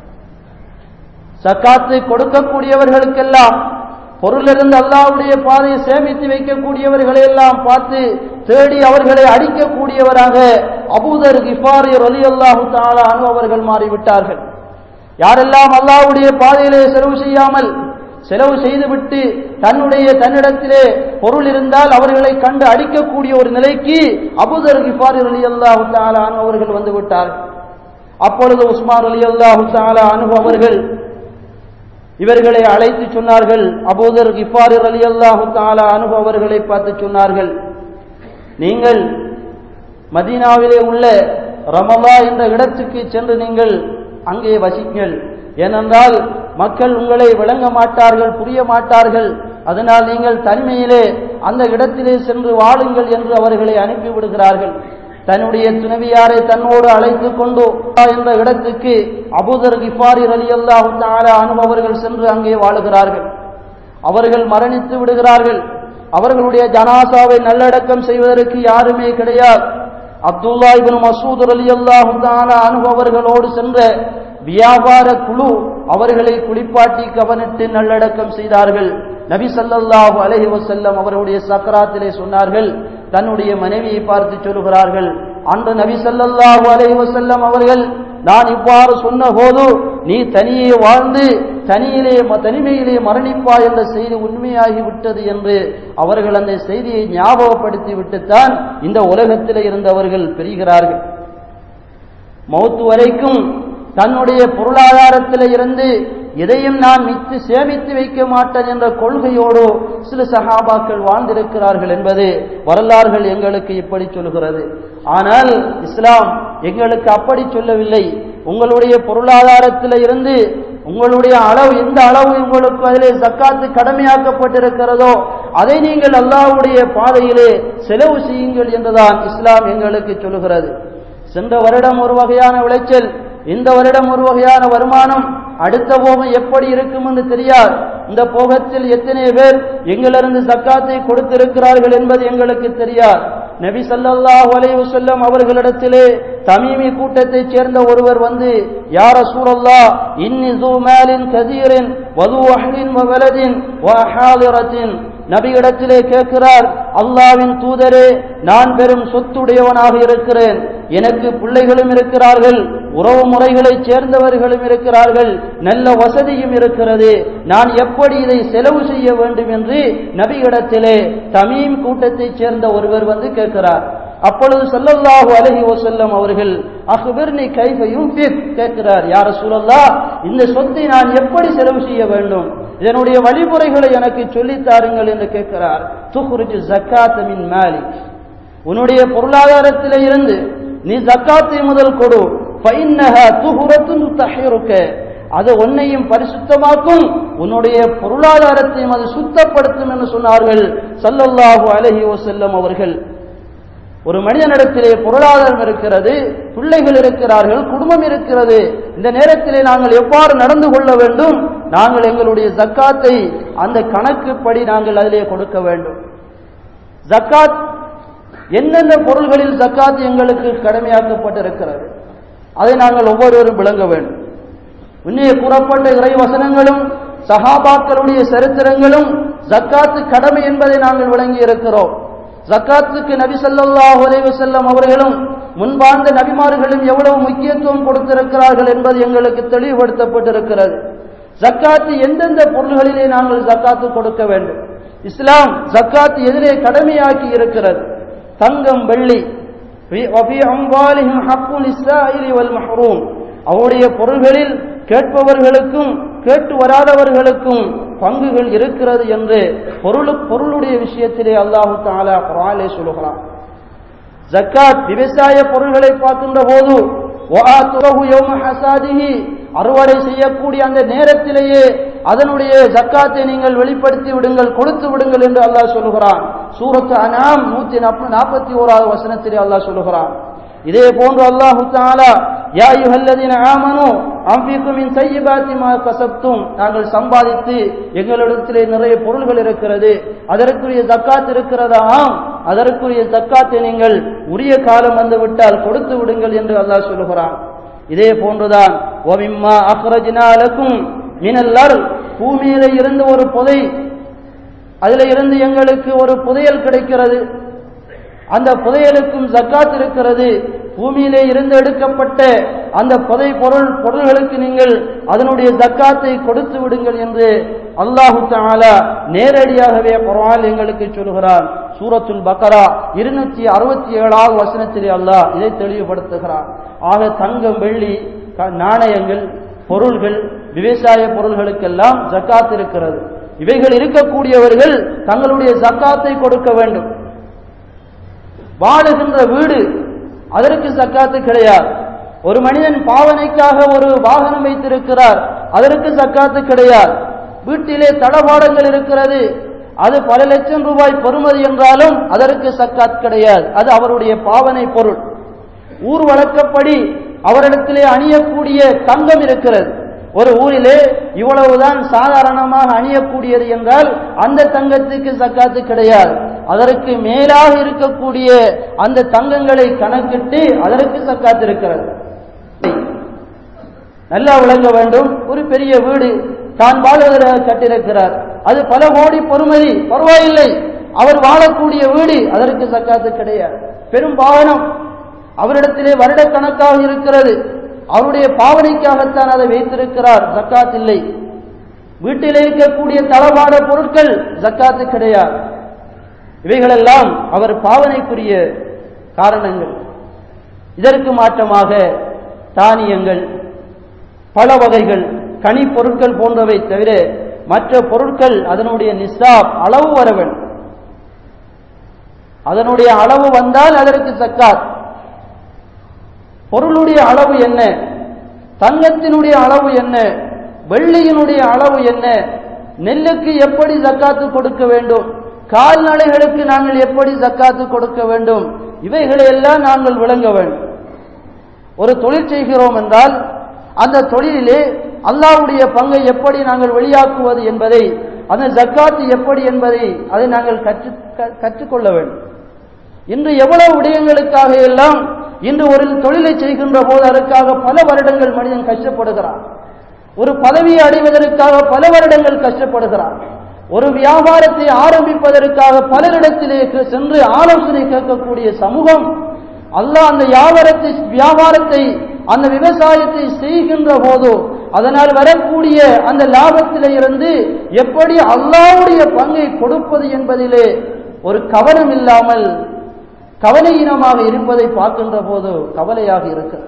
ஜக்காத்தை கொடுக்கக்கூடியவர்களுக்கெல்லாம், பொருளிலிருந்து அல்லாஹ்வுடைய பாதையை சேமித்து வைக்கக்கூடியவர்களை எல்லாம் பார்த்து தேடி அவர்களை அடிக்கக்கூடியவராக அபூதர் கிஃபாரி ரலியல்லாஹு தஆலா அன்ஹு அவர்கள் மாறிவிட்டார்கள். யாரெல்லாம் அல்லாஹ்வுடைய பாதையிலே செலவு செய்யாமல் செலவு செய்துவிட்டு தன்னுடைய தன்னிடத்திலே பொருள் இருந்தால் அவர்களை கண்டு அடிக்கக்கூடிய ஒரு நிலைக்கு அபூதர் கிஃபாரி ரலியல்லாஹு தஆலா அன்ஹு அவர்கள் வந்து விட்டார்கள். அப்பொழுது உஸ்மான் ரலியல்லாஹு தஆலா அன்ஹு அவர்கள் இவர்களை அழைத்து சொன்னார்கள், அபூதர் கிஃபாரி ரலியல்லாஹு தஆலா அன்ஹு அவர்களை பார்த்து சொன்னார்கள், நீங்கள் மதீனாவிலே உள்ள ரமலா என்ற இடத்துக்கு சென்று நீங்கள் அங்கே வசிங்கள். ஏனென்றால் மக்கள் உங்களை விளங்க மாட்டார்கள், புரிய மாட்டார்கள். அதனால் நீங்கள் தனிமையிலே அந்த இடத்திலே சென்று வாழுங்கள் என்று அவர்களை அனுப்பிவிடுகிறார்கள். தன்னுடைய துணைவியாரை தன்னோடு அழைத்து கொண்டு என்ற இடத்துக்கு அபூதர் கிஃபாரி ரலியல்லாஹு தஆலா அன்ஹு அவர்கள் சென்று அங்கே வாழுகிறார்கள். அவர்கள் மரணித்து விடுகிறார்கள். அவர்களுடைய ஜனாசாவை நல்லடக்கம் செய்வதற்கு யாருமே கிடையாது. அப்துல்லா இப்னு மஸ்ஊத் ரலியல்லாஹு தஆலா அன்ஹு அவர்களோடு சென்ற வியாபார குழு அவர்களை குளிப்பாட்டி கவனித்து நல்லடக்கம் செய்தார்கள். நபி ஸல்லல்லாஹு அலைஹி வஸல்லம் அவருடைய சக்கராத்திலே சொன்னார்கள், தன்னுடைய மனைவியை பார்த்து சொல்கிறார்கள், அன்று நபி ஸல்லல்லாஹு அலைஹி வஸல்லம் அவர்கள் நான் இவ்வாறு சொன்ன போது நீ தனியே வாழ்ந்து தனியிலே தனிமையிலே மரணிப்பா என்ற செய்தி உண்மையாகி விட்டது என்று அவர்கள் அந்த செய்தியை ஞாபகப்படுத்தி விட்டுத்தான் இந்த உலகத்திலே இருந்தவர்கள் பெறுகிறார்கள். மௌத்து வரைக்கும் தன்னுடைய பொருளாதாரத்தில் இருந்து எதையும் நான் மித்து சேமித்து வைக்க மாட்டேன் என்ற கொள்கையோடு சில சஹாபாக்கள் வாழ்ந்திருக்கிறார்கள் என்பது வரலாறுகள் எங்களுக்கு இப்படி சொல்கிறது. ஆனால் இஸ்லாம் எங்களுக்கு அப்படி சொல்லவில்லை. உங்களுடைய பொருளாதாரத்தில் இருந்து உங்களுடைய அளவு எந்த அளவு உங்களுக்கு அதிலே ஜக்காத்து கடமையாக்கப்பட்டிருக்கிறதோ அதை நீங்கள் அல்லாஹ்வுடைய பாதையிலே செலவு செய்யுங்கள் என்றுதான் இஸ்லாம் எங்களுக்கு சொல்கிறது. சென்ற வருடம் ஒரு வகையான விளைச்சல், இந்த வருடம் ஒரு வகையான வருமானம், அடுத்த போகம் எப்படி இருக்கும் என்று தெரியாது. இந்த போகத்தில் எத்தனை பேர் எங்களிருந்து ஜக்காத்தை கொடுத்திருக்கிறார்கள் என்பது எங்களுக்கு தெரியாது. நபி ஸல்லல்லாஹு அலைஹி வஸல்லம் அவர்களிடத்திலே தமீமி கூட்டத்தைச் சேர்ந்த ஒருவர் வந்து, யா ரசூலல்லாஹ், இன்னி ஸூ மாலின் கதீரின் வ ஸூ அஹ்லின் வ வலதின் வ ஹாலிரத்தின், நபியிடத்திலே கேட்கிறார், அல்லாஹ்வின் தூதரே, நான் பெரும் சொத்துடையவனாக இருக்கிறேன், எனக்கு பிள்ளைகளும் இருக்கிறார்கள், உறவு முறைகளை சேர்ந்தவர்களும் இருக்கிறார்கள், நல்ல வசதியும் இருக்கிறது, நான் எப்படி இதை செலவு செய்ய வேண்டும் என்று நபியிடத்திலே தமீம் கூட்டத்தைச் சேர்ந்த ஒருவர் வந்து கேட்கிறார். அப்பொழுது ஸல்லல்லாஹு அலைஹி வஸல்லம் அவர்கள் அக்பிர்னி கைஃப யுன்ஃபிக் கேட்கிறார், யா ரசூலல்லாஹ், இந்த சொத்தை நான் எப்படி செலவு செய்ய வேண்டும், இதனுடைய வழிமுறைகளை எனக்கு சொல்லித் தாருங்கள் என்று கேட்கிறார். துஹ்ரிஜு ஸக்காத்த மின் மாலிக், உன்னுடைய பொருளாதாரத்திலே இருந்து நீ ஜக்காத்தை முதல் கொடு, ஃபைன்னஹா துஹ்ரத்துன் தஹிருக, அது உன்னையும் பரிசுத்தமாக்கும், உன்னுடைய பொருளாதாரத்தையும் அது சுத்தப்படுத்தும் என்று சொன்னார்கள் ஸல்லல்லாஹு அலைஹி வஸல்லம் அவர்கள். ஒரு மனிதனிடத்திலே பொருளாதாரம் இருக்கிறது, பிள்ளைகள் இருக்கிறார்கள், குடும்பம் இருக்கிறது. இந்த நேரத்திலே நாங்கள் எவ்வாறு நடந்து கொள்ள வேண்டும்? நாங்கள் எங்களுடைய ஜக்காத்தை அந்த கணக்குப்படி நாங்கள் அதிலே கொடுக்க வேண்டும். ஜக்காத் என்னென்ன பொருள்களில் ஜக்காத் எங்களுக்கு கடமையாக்கப்பட்டிருக்கிறது அதை நாங்கள் ஒவ்வொருவரும் விளங்க வேண்டும். முன்னே கூறப்பட்ட இறை வசனங்களும் சஹாபாக்களுடைய சரித்திரங்களும் ஜக்காத்து கடமை என்பதை நாங்கள் விளங்கி இருக்கிறோம். ஜக்காத்துக்கு நபி ஸல்லல்லாஹு அலைஹி வஸல்லம் அவர்களும் முன்பார்ந்த நபிமார்களும் எவ்வளவு முக்கியத்துவம் கொடுத்திருக்கிறார்கள் என்பது எங்களுக்கு தெளிவுபடுத்தப்பட்டிருக்கிறது. ஜக்காத்து எந்தெந்த பொருள்களிலே நாங்கள் ஜக்காத்து கொடுக்க வேண்டும், இஸ்லாம் ஜக்காத்து எதிரே கடமையாக்கி இருக்கிறது. தங்கம், வெள்ளி, அவருடைய பொருள்களில் கேட்பவர்களுக்கும் கேட்டு வராதவர்களுக்கும் பங்குகள் இருக்கிறது என்று பொருள் பொருளுடைய விஷயத்திலே அல்லாஹு தஆலா குர்ஆனிலே சொல்கிறார். ஜக்காத் விவசாய பொருள்களை பார்க்கின்ற போது அறுவடை செய்யக்கூடிய அந்த நேரத்திலேயே அதனுடைய ஜக்காத்தை நீங்கள் வெளிப்படுத்தி விடுங்கள், கொடுத்து விடுங்கள் என்று அல்லாஹ் சொல்கிறான். சூரத்து அன்ஆம் நூற்றி நாற்பத்தி ஓராவது வசனத்திலே அல்லாஹ் சொல்கிறான். இதே போன்று அல்லாஹு தஆலா யா அய்யுஹல்லதீன ஆமனூ அன்ஃபிகு மின் தய்யிபாத்தி மா கஸப்தும், நாங்கள் சம்பாதித்து எங்களிடத்திலே நிறைய பொருள்கள் இருக்கிறது, அதற்குரிய ஜக்காத் இருக்கிறதா? ஆம், அதற்குரிய ஜக்காத்தை நீங்கள் உரிய காலம் வந்து விட்டால் கொடுத்து விடுங்கள் என்று அல்லாஹ் சொல்கிறான். இதே போன்றுதான் வமிம்மா அக்ரஜ்னா லக்கும் மினல் அர்த், பூமியிலே இருந்து ஒரு புதை, அதிலே இருந்து எங்களுக்கு ஒரு புதையல் கிடைக்கிறது, அந்த புதையலுக்கும் ஜக்காத் இருக்கிறது. பூமியிலே இருந்து எடுக்கப்பட்ட அந்த புதை பொருள் பொருள்களுக்கு நீங்கள் அதனுடைய ஜக்காத்தை கொடுத்து விடுங்கள் என்று அல்லாஹு தஆலா நேரடியாகவே குர்ஆனில் எங்களுக்கு சொல்கிறார். சூரத்துல் பக்ரா இருநூற்றி அறுபத்தி ஏழாவது வசனத்திலே அல்லாஹ் இதை தெளிவுபடுத்துகிறார். ஆக தங்கம், வெள்ளி, நாணயங்கள், பொருள்கள், விவசாய பொருள்களுக்கெல்லாம் ஜக்காத் இருக்கிறது. இவைகள் இருக்கக்கூடியவர்கள் தங்களுடைய ஜக்காத்தை கொடுக்க வேண்டும். வாழுகின்ற வீடு, அதற்கு ஜக்காத்து கிடையாது. ஒரு மனிதன் பாவனைக்காக ஒரு வாகனம் வைத்திருக்கிறார், அதற்கு ஜக்காத்து கிடையாது. வீட்டிலே தளபாடங்கள் இருக்கிறது, அது பல லட்சம் ரூபாய் பெறுமதி என்றாலும் அதற்கு ஜக்காத் கிடையாது, அது அவருடைய பாவனை பொருள். ஊர் வழக்கப்படி அவரிடத்திலே அணியக்கூடிய தங்கம் இருக்கிறது, ஒரு ஊரிலே இவ்வளவுதான் சாதாரணமாக அணியக்கூடியது என்றால் அந்த தங்கத்துக்கு ஜக்காத்து கிடையாது. அதற்கு மேலாக இருக்கக்கூடிய அந்த தங்கங்களை கணக்கிட்டு அதற்கு ஜக்காத் இருக்கிறது. நல்லா விளங்க வேண்டும். ஒரு பெரிய வீடு தான் வாழ்வதற்காக கட்டிருக்கிறார், அது பல கோடி பொறுமதி, பரவாயில்லை, அவர் வாழக்கூடிய வீடு, அதற்கு ஜக்காத்து கிடையாது. பெரும் வாகனம் அவரிடத்திலே வருடக்கணக்காக இருக்கிறது, அவருடைய பாவனைக்காகத்தான் அதை வைத்திருக்கிறார், ஜக்காத் இல்லை. வீட்டிலே இருக்கக்கூடிய தளபாட பொருட்கள் ஜக்காத்து கிடையாது. இவைகளெல்லாம் அவர் பாவனைக்குரிய காரணங்கள். இதற்கு மாற்றமாக தானியங்கள், பல வகைகள், கனி பொருட்கள் போன்றவை தவிர மற்ற பொருட்கள் அதனுடைய நிசாப் அளவு வர வேண்டும். அதனுடைய அளவு வந்தால் அதற்கு ஜக்காத். பொருளுடைய அளவு என்ன, தங்கத்தினுடைய அளவு என்ன, வெள்ளியினுடைய அளவு என்ன, நெல்லுக்கு எப்படி ஜக்காத்து கொடுக்க வேண்டும், கால்நடைகளுக்கு நாங்கள் எப்படி ஜக்காத்து கொடுக்க வேண்டும், இவைகளை எல்லாம் நாங்கள் விளங்க வேண்டும். ஒரு தொழில் செய்கிறோம் என்றால் அந்த தொழிலிலே அல்லாஹ்வுடைய பங்கை எப்படி நாங்கள் வெளியாக்குவது என்பதை, அந்த ஜக்காத்து எப்படி என்பதை அதை நாங்கள் கற்று கற்றுக்கொள்ள வேண்டும். இன்று எவ்வளவு விடயங்களுக்காக எல்லாம் இன்று ஒரு தொழிலை செய்கின்ற போது அதற்காக பல வருடங்கள் மனிதன் கஷ்டப்படுகிறான். ஒரு பதவியை அடைவதற்காக பல வருடங்கள் கஷ்டப்படுகிறான். ஒரு வியாபாரத்தை ஆரம்பிப்பதற்காக பலரிடத்திலே சென்று ஆலோசனை கேட்கக்கூடிய சமூகம், அல்லாஹ் அந்த வியாபாரத்தை வியாபாரத்தை அந்த விவசாயத்தை செய்கின்ற போது அதனால் வரக்கூடிய அந்த லாபத்திலே இருந்து எப்படி அல்லாஹ்வுடைய பங்கை கொடுப்பது என்பதிலே ஒரு கவனம் இல்லாமல் கவலையினமாக இருப்பதை பார்க்கின்ற போது கவலையாக இருக்கிறது.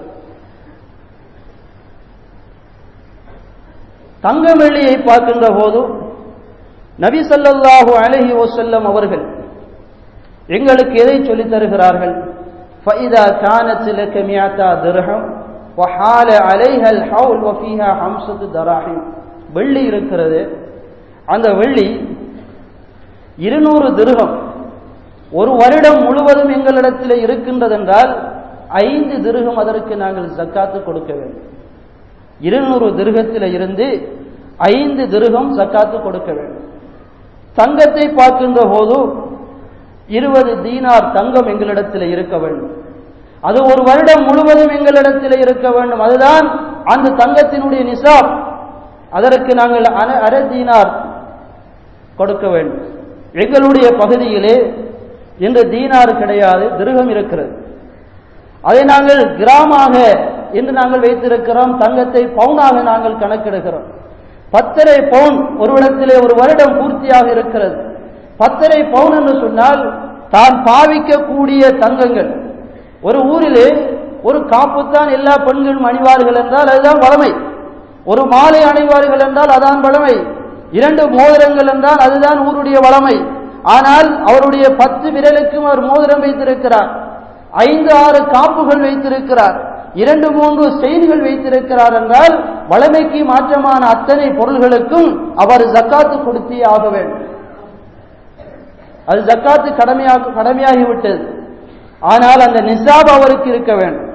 தங்க வெள்ளியை பார்க்கின்ற போது நபி ஸல்லல்லாஹு அலைஹி வஸல்லம் அவர்கள் எங்களுக்கு எதை சொல்லித் தருகிறார்கள்? ஃபஇதா கானத் லக மிஅதா திர்ஹம் வஹால அலைஹா அல்ஹவுல் வஃபீஹா ஹம்ஸத்து தராஹிம். வெள்ளி இருக்கிறது, அந்த வெள்ளி இருநூறு திர்ஹம், ஒரு வருடம் முழுவதும் எங்களிடத்தில் இருக்கின்றதென்றால் ஐந்து திர்ஹம் அதற்கு நாங்கள் ஜக்காத்து கொடுக்க வேண்டும். இருநூறு திர்ஹத்தில் இருந்து ஐந்து திர்ஹம் ஜக்காத்து கொடுக்க வேண்டும். தங்கத்தை பார்க்கின்ற போது இருபது தீனார் தங்கம் எங்களிடத்தில் இருக்க வேண்டும். அது ஒரு வருடம் முழுவதும் எங்களிடத்தில் இருக்க வேண்டும். அதுதான் அந்த தங்கத்தினுடைய நிசாப். அதற்கு நாங்கள் அரை தீனார் கொடுக்க வேண்டும். எங்களுடைய பகுதியிலே இன்று தீனார் கிடையாது, திர்ஹம் இருக்கிறது. அதை நாங்கள் கிராமாக என்று நாங்கள் வைத்திருக்கிறோம். தங்கத்தை பவுனாக நாங்கள் கணக்கெடுக்கிறோம். பத்தரை பவுன் ஒரு இடத்திலே ஒரு வருடம் பூர்த்தியாக இருக்கிறது. பத்தரை பவுன் என்று சொன்னால் தான் பாவிக்கக்கூடிய தங்கங்கள். ஒரு ஊரிலே ஒரு காப்புத்தான் எல்லா பெண்களும் அணிவார்கள் என்றால் அதுதான் வளமை. ஒரு மாலை அணிவார்கள் என்றால் அதான் வளமை. இரண்டு மோதிரங்கள் என்றால் அதுதான் ஊருடைய வளமை. ஆனால் அவருடைய பத்து விரலுக்கும் அவர் மோதிரம் வைத்திருக்கிறார், ஐந்து ஆறு காப்புகள் வைத்திருக்கிறார், இரண்டு மூன்று செயின்கள் வைத்திருக்கிறார் என்றால் வளமைக்கு மாற்றமான அத்தனை பொருள்களுக்கும் அவர் ஜக்காத்து கொடுத்தே ஆக வேண்டும். அது ஜக்காத்து கடமையாக கடமையாகிவிட்டது. ஆனால் அந்த நிசாப் அவருக்கு இருக்க வேண்டும்.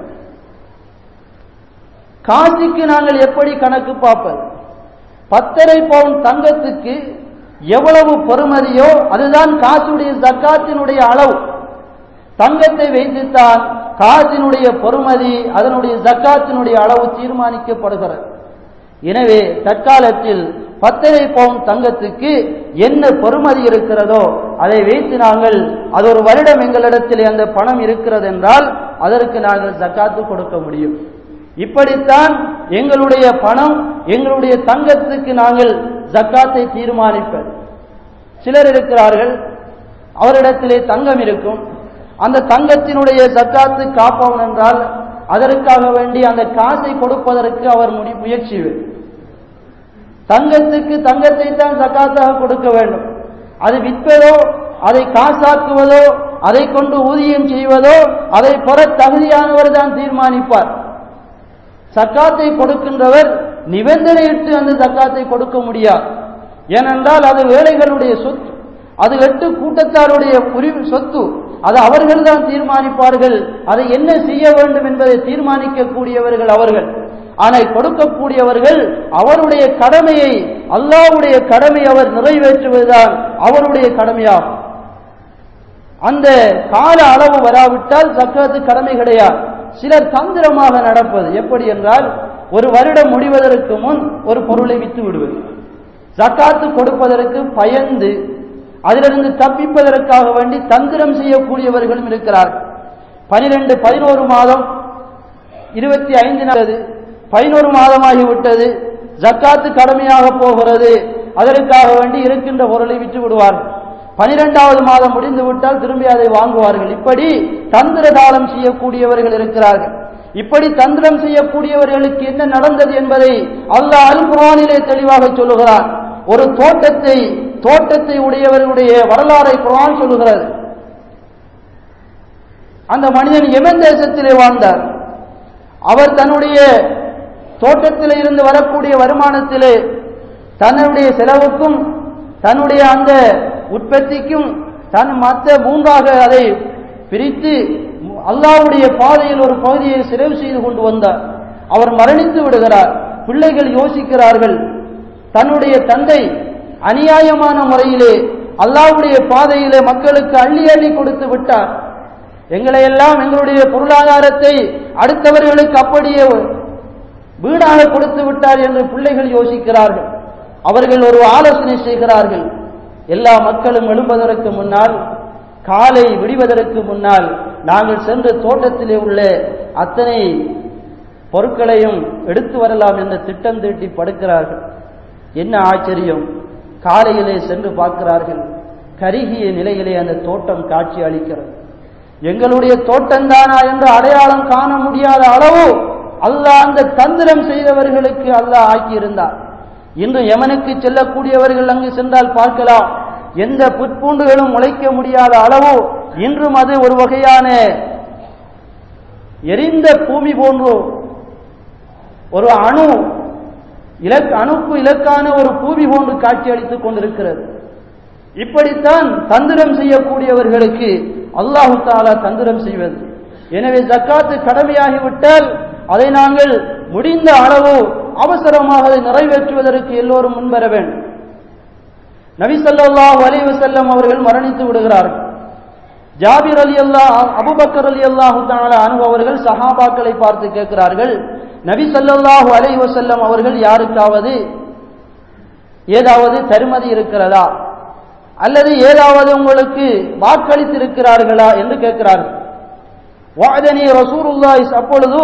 காசிக்கு நாங்கள் எப்படி கணக்கு பார்ப்பது? பத்தரை பவுன் தங்கத்துக்கு எவ்வளவு பெறுமதியோ அதுதான் காசுடைய ஜக்காத்தினுடைய அளவு. தங்கத்தை வைத்துத்தான் காசினுடைய பெறுமதி, அதனுடைய ஜக்காத்தினுடைய அளவு தீர்மானிக்கப்படுகிறது. எனவே தற்காலத்தில் பத்தரை பவுன் தங்கத்துக்கு என்ன பெறுமதி இருக்கிறதோ அதை வைத்து நாங்கள் அது ஒரு வருடம் எங்களிடத்தில் அந்த பணம் இருக்கிறது என்றால் அதற்கு நாங்கள் ஜக்காத்து கொடுக்க முடியும். இப்படித்தான் எங்களுடைய பணம், எங்களுடைய தங்கத்துக்கு நாங்கள் ஜக்காத்தை தீர்மானிப்பது. சிலர் இருக்கிறார்கள், அவரிடத்திலே தங்கம் இருக்கும், அந்த தங்கத்தினுடைய ஜக்காத்து காப்பவன் என்றால் அதற்காக வேண்டி அந்த காசை கொடுப்பதற்கு அவர் முயற்சி. தங்கத்துக்கு தங்கத்தை தான் ஜக்காத்தாக கொடுக்க வேண்டும். அது விற்பதோ அதை காசாக்குவதோ அதை கொண்டு ஊதியம் செய்வதோ அதை பெற தகுதியானவர் தான் தீர்மானிப்பார். ஜக்காத்தை கொடுக்கின்றவர் நிபந்தனையிட்டு அந்த ஜக்காத்தை கொடுக்க முடியாது. ஏனென்றால் அது ஏழைகளுடைய சொத்து, அது எட்டு கூட்டத்தாருடைய உரிமை சொத்து, அது அவர்கள் தான் தீர்மானிப்பார்கள். அதை என்ன செய்ய வேண்டும் என்பதை தீர்மானிக்கக்கூடியவர்கள் அவர்கள். ஆனால் கொடுக்கக்கூடியவர்கள் அவருடைய கடமையை, அல்லாஹ்வுடைய கடமை அவர் நிறைவேற்றுவதுதான் அவருடைய கடமையாகும். அந்த கால அளவு வராவிட்டால் ஜக்காத்து கடமை கிடையாது. சிலர் தந்திரமாக நடப்பது எப்படி என்றால், ஒரு வருடம் முடிவதற்கு முன் ஒரு பொருளை விற்று விடுவது, ஜக்காத்து கொடுப்பதற்கு பயந்து அதிலிருந்து தப்பிப்பதற்காக வேண்டி தந்திரம் செய்யக்கூடியவர்களும் இருக்கிறார்கள். பனிரெண்டு பதினோரு மாதம் இருபத்தி ஐந்து நாள் பதினோரு மாதமாகிவிட்டது, ஜக்காத்து கடமையாக போகிறது, அதற்காக வேண்டி இருக்கின்ற பொருளை விற்று விடுவார்கள். பனிரெண்டாவது மாதம் முடிந்து விட்டால் திரும்பி அதை வாங்குவார்கள். இப்படி தந்திர தாளம் செய்யக்கூடியவர்கள் இருக்கிறார்கள். இப்படி தந்திரம் செய்யக்கூடியவர்களுக்கு என்ன நடந்தது என்பதை அல்லாஹ் அல் குர்ஆனிலே தெளிவாக சொல்லுகிறார். ஒரு தோட்டத்தை தோட்டத்தை உடையவர்களுடைய வரலாறை குர்ஆன் சொல்லுகிறது. அந்த மனிதன் யமன் தேசத்திலே வாழ்ந்தார். அவர் தன்னுடைய தோட்டத்திலே இருந்து வரக்கூடிய வருமானத்திலே தன்னுடைய செலவுக்கும் தன்னுடைய அந்த உற்பத்திக்கும் தன் மற்ற மூன்றாக அதை பிரித்து அல்லாஹ்வுடைய பாதையில் ஒரு பகுதியை செலவு செய்து கொண்டு வந்தார். அவர் மரணித்து விடுகிறார். பிள்ளைகள் யோசிக்கிறார்கள், தன்னுடைய தந்தை அநியாயமான முறையிலே அல்லாஹ்வுடைய பாதையிலே மக்களுக்கு அள்ளி அள்ளி கொடுத்து விட்டார், எங்களை எல்லாம் எங்களுடைய பொருளாதாரத்தை அடுத்தவர்களுக்கு அப்படியே வீணாக கொடுத்து விட்டார் என்று பிள்ளைகள் யோசிக்கிறார்கள். அவர்கள் ஒரு ஆலோசனை செய்கிறார்கள். எல்லா மக்களும் எழும்பதற்கு முன்னால், காலை விடுவதற்கு முன்னால் நாங்கள் சென்று தோட்டத்திலே உள்ள அத்தனை பொருட்களையும் எடுத்து வரலாம் என்ற திட்டம் தீட்டி படுக்கிறார்கள். என்ன ஆச்சரியம், காலையிலே சென்று பார்க்கிறார்கள், கருகிய நிலையிலே அந்த தோட்டம் காட்சி அளிக்கிறது. எங்களுடைய தோட்டம்தானா என்று அடையாளம் காண முடியாத அளவு அல்லாஹ் அந்த தந்திரம் செய்தவர்களுக்கு அல்லாஹ் ஆக்கியிருந்தார். இன்று யமனுக்கு செல்லக்கூடியவர்கள் அங்கு சென்றால் பார்க்கலாம், எந்த புற்பூண்டுகளும் முளைக்க முடியாத அளவு இன்றும் அது ஒரு வகையான எரிந்த பூமி போன்று ஒரு அணு இலக்கு அணுக்கு இலக்கான ஒரு பூமி போன்று காட்சி அளித்துக் கொண்டிருக்கிறது. இப்படித்தான் தந்திரம் செய்யக்கூடியவர்களுக்கு அல்லாஹு தஆலா தந்திரம் செய்வது. எனவே ஜக்காத்து கடமையாகிவிட்டால் அதை நாங்கள் முடிந்த அளவு அவசரமாக அதை நிறைவேற்றுவதற்கு எல்லோரும் முன்வர வேண்டும். நபி ஸல்லல்லாஹு அலைஹி வஸல்லம் அவர்கள் மரணித்து விடுகிறார்கள். ஜாபிர் ரலியல்லாஹு அபூபக்கர் ரலியல்லாஹு தஆலா அன்ஹு அவர்கள் சஹாபாக்களை பார்த்து கேட்கிறார்கள், நபி ஸல்லல்லாஹு அலைஹி வஸல்லம் அவர்கள் யாருக்காவது ஏதாவது தருமதி இருக்கிறதா அல்லது ஏதாவது உங்களுக்கு வாக்களித்திருக்கிறார்களா என்று கேட்கிறார்கள். வஅதனி ரசூலுல்லாஹி, அப்பொழுது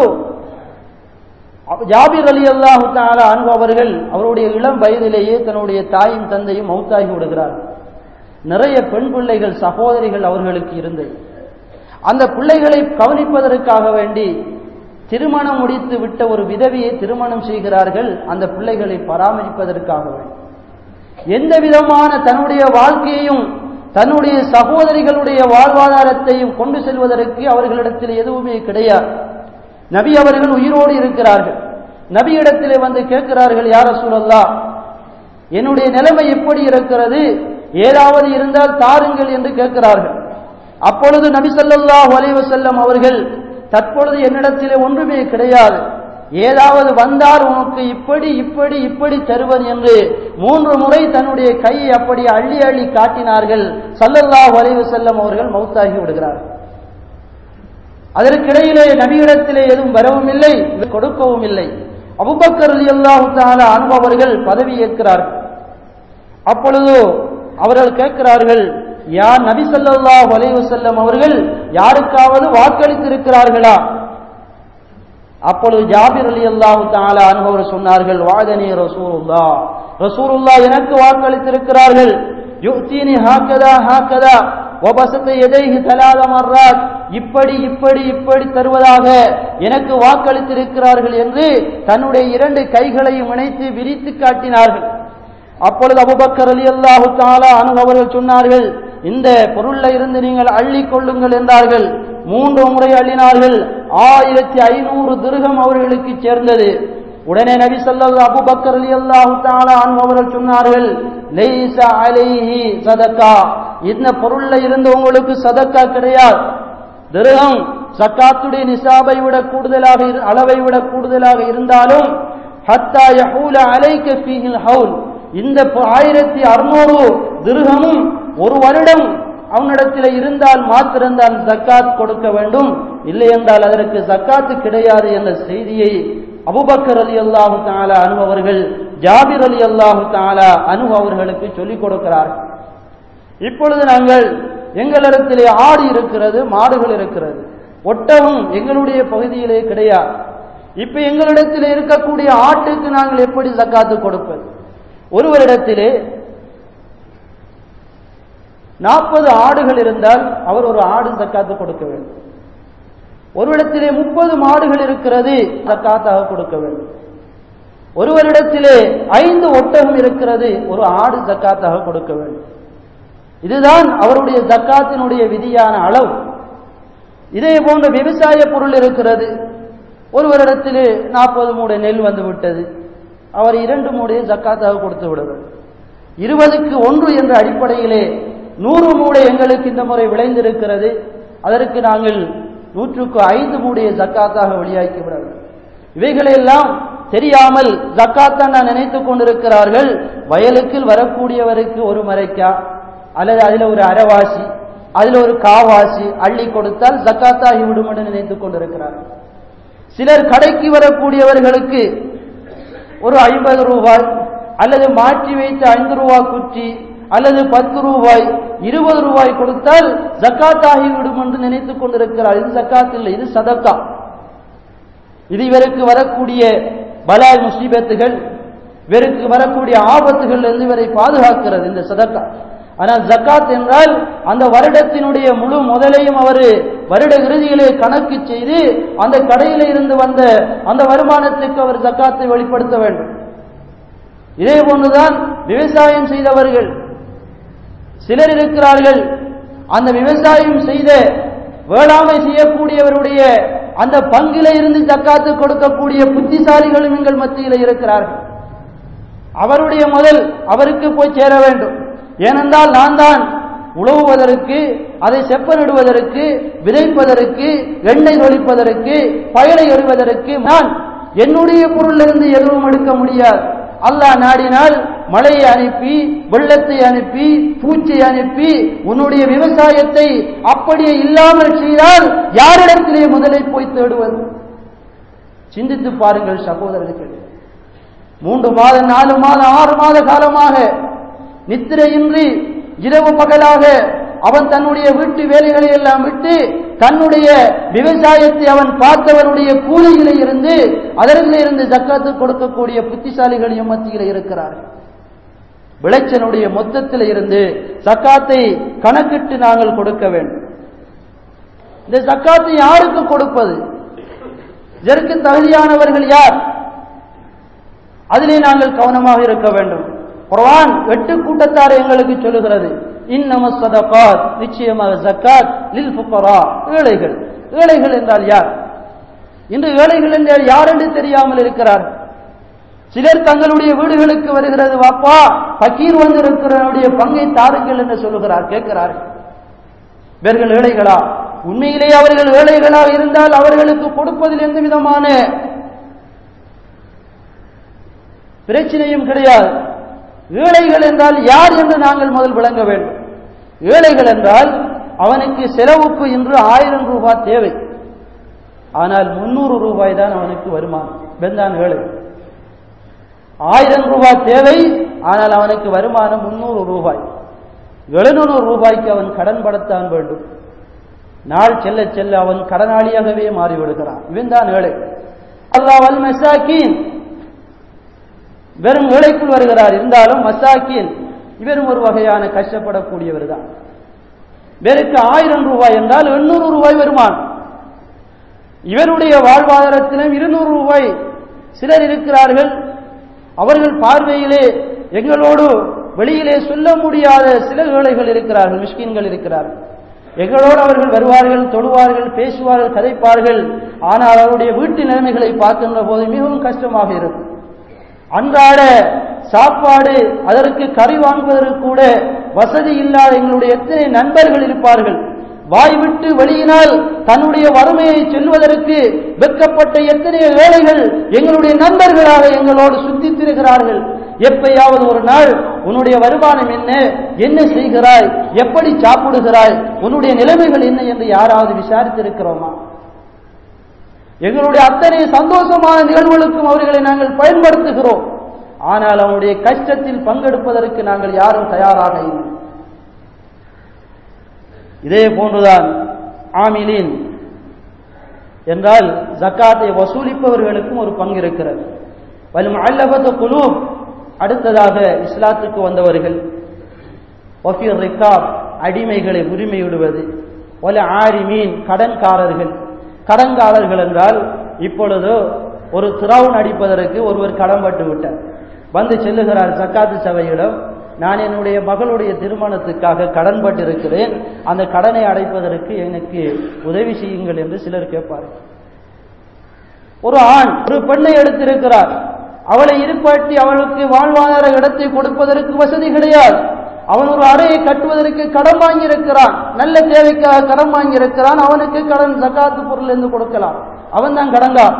ஜாபிர் ரலியல்லாஹு தஆலா அன்ஹு அவர்கள் அவருடைய இளம் வயதிலேயே தன்னுடைய தாயும் தந்தையும் மௌத்தாகி விடுகிறார்கள். நிறைய பெண் பிள்ளைகள் சகோதரிகள் அவர்களுக்கு இருந்தது. அந்த பிள்ளைகளை கவனிப்பதற்காக வேண்டி திருமணம் முடித்து விட்ட ஒரு விதவியை திருமணம் செய்கிறார்கள், அந்த பிள்ளைகளை பராமரிப்பதற்காக வேண்டி. எந்த விதமான தன்னுடைய வாழ்க்கையையும் தன்னுடைய சகோதரிகளுடைய வாழ்வாதாரத்தையும் கொண்டு செல்வதற்கு அவர்களிடத்தில் எதுவுமே கிடையாது. நபி அவர்கள் உயிரோடு இருக்கிறார்கள். நபி இடத்திலே வந்து கேட்கிறார்கள், யா ரசூலல்லாஹ், என்னுடைய நிலைமை எப்படி இருக்கிறது, ஏதாவது இருந்தால் தாருங்கள் என்று கேட்கிறார்கள். அப்பொழுது நபி ஸல்லல்லாஹு அலைஹி வஸல்லம் அவர்கள், தற்பொழுது என்னிடத்திலே ஒன்றுமே கிடையாது, ஏதாவது வந்தால் உனக்கு இப்படி இப்படி இப்படி தருவன் என்று மூன்று முறை தன்னுடைய கையை அப்படி அள்ளி அள்ளி காட்டினார்கள். ஸல்லல்லாஹு அலைஹி வஸல்லம் அவர்கள் மௌத்தாகி விடுகிறார்கள். அதற்கிடையிலே நபியிடத்திலே எதுவும் வரவும் இல்லை, கொடுக்கவும் இல்லை. அபூபக்கர் ரலியல்லாஹு தஆலா அன்ஹு அவர்கள் பதவி ஏற்கிறார்கள். அப்பொழுது அவர்கள் கேட்கிறார்கள், யா நபி ஸல்லல்லாஹு அலைஹி வஸல்லம் அவர்கள் யாருக்காவது வாக்களித்திருக்கிறார்களா? அப்பொழுது ஜாபிர் ரலியல்லாஹு தஆலா அன்ஹு அவர்கள் சொன்னார்கள், வஅதனி ரசூலுல்லாஹ், ரசூலுல்லாஹ் எனக்கு வாக்களித்திருக்கிறார்கள். யுக்தீனி ஹாகதா ஹாகதா வபஸத யதைஹி ثلاث மர்ராத், இப்படி இப்படி இப்படி தருவதாக எனக்கு வாக்களித்திருக்கிறார்கள் என்று தன்னுடைய இரண்டு கைகளையும் இணைத்து விரித்து காட்டினார்கள். அப்பொழுது அபூபக்கர் ரலியல்லாஹு தஆலா அன்ஹு அவர்கள் சொன்னார்கள், இந்த பொருள்ல இருந்து நீங்கள் அள்ளி கொள்ளுங்கள் என்றார்கள். மூன்று முறை அள்ளினார்கள். ஆயிரத்தி ஐநூறு திர்ஹம் அவர்களுக்கு சேர்ந்தது. உடனே நபி ஸல்லல்லாஹு அபூபக்கர் ரலியல்லாஹு தஆலா அன்ஹு அவர்கள் சொன்னார்கள், லைஸ அலைஹி ஸதகா, இந்த பொருள்ல இருந்து உங்களுக்கு சதக்கா கிடையாது. திர்ஹம் ஜகாத்துடைய நிசாபை விட கூடுதலாக அளவை விட கூடுதலாக இருந்தாலும் ஹத்தா யஹூல அலைக ஃபீஹில் ஹவுல், இந்த ஆயிரத்தி அறுநூறு திர்ஹமும் ஒரு வருடம் அவனிடத்தில் இருந்தால் மாத்திருந்தால் ஜக்காத் கொடுக்க வேண்டும், இல்லை என்றால் அதற்கு ஜக்காத்து கிடையாது என்ற செய்தியை அபூபக்கர் ரலியல்லாஹு தஆலா அன்ஹு அவர்கள் ஜாபிர் ரலியல்லாஹு தஆலா அன்ஹு அவர்களுக்கு சொல்லிக் கொடுக்கிறார்கள். இப்பொழுது நாங்கள் எங்களிடத்திலே ஆடு இருக்கிறது, மாடுகள் இருக்கிறது, ஒட்டகம் எங்களுடைய பகுதியிலே கிடையாது. இப்ப எங்களிடத்தில் இருக்கக்கூடிய ஆட்டுக்கு நாங்கள் எப்படி ஜக்காத்து கொடுப்பது? ஒருவரிடத்திலே நாற்பது ஆடுகள் இருந்தால் அவர் ஒரு ஆடு ஜக்காத்து கொடுக்க வேண்டும். ஒருவரிடத்திலே முப்பது மாடுகள் இருக்கிறது, ஜக்காத்தாக கொடுக்க வேண்டும். ஒருவரிடத்திலே ஐந்து ஒட்டகம் இருக்கிறது, ஒரு ஆடு ஜக்காத்தாக கொடுக்க வேண்டும். இதுதான் அவருடைய ஜக்காத்தினுடைய விதியான அளவு. இதே போன்ற விவசாய பொருள் இருக்கிறது. ஒருவரிடத்திலே நாற்பது மூடை நெல் வந்து விட்டது, அவர் இரண்டு மூடையை ஜக்காத்தாக கொடுத்து விடுவார். இருபதுக்கு ஒன்று என்ற அடிப்படையிலே நூறு மூடை எங்களுக்கு இந்த முறை விளைந்திருக்கிறது, அதற்கு நாங்கள் நூற்றுக்கு ஐந்து மூடையை ஜக்காத்தாக வெளியாக்கி விட வேண்டும். இவைகளெல்லாம் தெரியாமல் ஜக்காத்தான் நான் நினைத்துக் கொண்டிருக்கிறார்கள். வயலுக்கு வரக்கூடியவருக்கு ஒரு மரைக்கா அல்லது அதில் ஒரு அரைவாசி அதில் ஒரு காவாசி அள்ளி கொடுத்தால் ஜக்காத்தாகி விடும் என்று நினைத்துக் கொண்டிருக்கிறார்கள். சிலர் கடைக்கு வரக்கூடியவர்களுக்கு ஒரு ஐம்பது ரூபாய் அல்லது மாற்றி வைத்த ஐந்து ரூபாய் குச்சி அல்லது பத்து ரூபாய் இருபது ரூபாய் கொடுத்தால் ஜக்காத்தாகி விடும் என்று நினைத்துக் கொண்டிருக்கிறார். இது ஜக்காத் இல்லை, இது சதக்கா. இது இவருக்கு வரக்கூடிய பலாய் முசீபத்துகள், இவருக்கு வரக்கூடிய ஆபத்துகள் இருந்து இவரை பாதுகாக்கிறது இந்த சதக்கா. ஆனால் ஜக்காத் என்றால் அந்த வருடத்தினுடைய முழு முதலையும் அவர் வருட இறுதியிலே கணக்கு செய்து அந்த கடையில இருந்து வந்த அந்த வருமானத்துக்கு அவர் ஜக்காத்தை வெளிப்படுத்த வேண்டும். இதே போன்றுதான் விவசாயம் செய்தவர்கள் சிலர் இருக்கிறார்கள். அந்த விவசாயம் செய்த வேளாண்மை செய்யக்கூடியவருடைய அந்த பங்கில இருந்து ஜக்காத்து கொடுக்கக்கூடிய புத்திசாலிகளும் எங்கள் மத்தியில் இருக்கிறார்கள். அவருடைய முதல் அவருக்கு போய் சேர வேண்டும். ஏனென்றால் நான் தான் உழவுவதற்கு, அதை செப்பனிடுவதற்கு, விதைப்பதற்கு, எண்ணெய் ஒழிப்பதற்கு, பயிரை எறிவதற்கு நான் என்னுடைய பொருளிலிருந்து எதுவும் எடுக்க முடியாது. அல்லாஹ் நாடினால் மழையை அனுப்பி, வெள்ளத்தை அனுப்பி, பூச்சியை அனுப்பி உன்னுடைய விவசாயத்தை அப்படியே இல்லாமல் செய்தால் யாரிடத்திலே முதலை போய் தேடுவது? சிந்தித்து பாருங்கள் சகோதரர்கள். மூன்று மாதம், நாலு மாதம், ஆறு மாத காலமாக நித்திரையின்றி இரவு பகலாக அவன் தன்னுடைய வீட்டு வேலைகளை எல்லாம் விட்டு தன்னுடைய விவசாயத்தை அவன் பார்த்தவனுடைய கூலியிலே இருந்து அதற்கிலே இருந்து ஜக்காத்து கொடுக்கக்கூடிய புத்திசாலிகளையும் மத்தியில் இருக்கிறார்கள். விளைச்சலுடைய மொத்தத்தில் இருந்து ஜக்காத்தை கணக்கிட்டு நாங்கள் கொடுக்க வேண்டும். இந்த ஜக்காத்தை யாருக்கு கொடுப்பது? இதற்கு தகுதியானவர்கள் யார்? அதிலே நாங்கள் கவனமாக இருக்க வேண்டும். குர்ஆன் எட்டு கூட்டத்தார் எங்களுக்கு சொல்லுகிறது. இன்னமஸ் ஸதகாத், நிச்சயமாக ஜக்காத் லில் ஃபுகரா, ஏழைகள். ஏழைகள் என்றால் யார்? இன்று ஏழைகள் என்றால் யார் என்று தெரியாமல் இருக்கிறார். சிலர் தங்களுடைய வீடுகளுக்கு வருகிறது, வாப்பா பக்கீர் வந்து இருக்கிறவருடைய பங்கை தாருங்கள் என்று சொல்லுகிறார், கேட்கிறார்கள். இவர்கள் ஏழைகளா? உண்மையிலேயே அவர்கள் ஏழைகளாக இருந்தால் அவர்களுக்கு கொடுப்பதில் எந்த விதமான பிரச்சனையும் கிடையாது. ஏழைகள் என்றால் யார் என்று நாங்கள் முதல் விளங்க வேண்டும். ஏழைகள் என்றால் அவனுக்கு செலவுக்கு இன்று ஆயிரம் ரூபாய் தேவை, ஆனால் முன்னூறு ரூபாய் தான் அவனுக்கு வருமானம். வெந்தான் ஏழை. ஆயிரம் ரூபாய் தேவை, ஆனால் அவனுக்கு வருமானம் முன்னூறு ரூபாய். எழுநூறு ரூபாய்க்கு அவன் கடன் படத்தான் வேண்டும். நாள் செல்ல செல்ல அவன் கடனாளியாகவே மாறிவிடுகிறான். இவன் தான் ஏழை. அல்லாஹ் வல் மசாக்கீன், வெறும் ஏழைக்குள் வருகிறார். இருந்தாலும் மசாக்கீன் இவரும் ஒரு வகையான கஷ்டப்படக்கூடியவர் தான். வேறுக்கு ஆயிரம் ரூபாய் என்றால் எண்ணூறு ரூபாய் வருமானம். இவருடைய வாழ்வாதாரத்திலும் இருநூறு ரூபாய். சிலர் இருக்கிறார்கள், அவர்கள் பார்வையிலே எங்களோடு வெளியிலே சொல்ல முடியாத சில ஏழைகள் இருக்கிறார்கள், மிஸ்கின்கள் இருக்கிறார்கள். எங்களோடு அவர்கள் வருவார்கள், தொழுவார்கள், பேசுவார்கள், கதைப்பார்கள். ஆனால் அவருடைய வீட்டு நிலைமைகளை பார்க்கின்ற போது மிகவும் கஷ்டமாக இருக்கும். அன்றாட சாப்பாடு, அதற்கு கறி வாங்குவதற்கு கூட வசதி இல்லாத எங்களுடைய எத்தனை நண்பர்கள் இருப்பார்கள். வாய் விட்டு வெளியினால் தன்னுடைய வறுமையை சொல்வதற்கு வெட்கப்பட்ட எத்தனை ஏழைகள் எங்களுடைய நண்பர்களாக எங்களோடு சுத்தி திரிகிறார்கள். எப்பயாவது ஒரு நாள் உன்னுடைய வருமானம் என்ன, என்ன செய்கிறாய், எப்படி சாப்பிடுகிறாய், உன்னுடைய நிலைமைகள் என்ன என்று யாராவது விசாரித்திருக்கிறோமா? எங்களுடைய அத்தனை சந்தோஷமான நிகழ்வுகளுக்கும் அவர்களை நாங்கள் பயன்படுத்துகிறோம். ஆனால் அவனுடைய கஷ்டத்தில் பங்கெடுப்பதற்கு நாங்கள் யாரும் தயாராக இல்லை. இதே போன்றுதான் ஆமிலின் என்றால் ஜக்காத்தை வசூலிப்பவர்களுக்கும் ஒரு பங்கு இருக்கிறது. வல் முஅல்லஃபத்து குலூப், அடுத்ததாக இஸ்லாத்துக்கு வந்தவர்கள். வஃபீர் ரிகாப், அடிமைகளை உரிமையிடுவது. வல் ஆரிமீன், கடன்காரர்கள். கடன்காரர்கள் என்றால் இப்பொழுது ஒரு திரவுன் அடிப்பதற்கு ஒருவர் கடன்பட்டு விட்டார். வந்து செல்லுகிறார் ஜக்காத்து சபையிடம், நான் என்னுடைய மகளுடைய திருமணத்துக்காக கடன்பட்டு இருக்கிறேன், அந்த கடனை அடைப்பதற்கு எனக்கு உதவி செய்யுங்கள் என்று சிலர் கேட்பார்கள். ஒரு ஆண் ஒரு பெண்ணை எடுத்திருக்கிறார், அவளை இருப்பாட்டி அவளுக்கு வாழ்வாதார இடத்தை கொடுப்பதற்கு வசதி கிடையாது. அவன் ஒரு அறையை கட்டுவதற்கு கடன் வாங்கியிருக்கிறான், நல்ல தேவைக்காக கடன் வாங்கியிருக்கிறான். அவனுக்கு கடன் ஜக்காத்து பொருள் என்று கொடுக்கலாம், அவன் தான் கடன்கார்.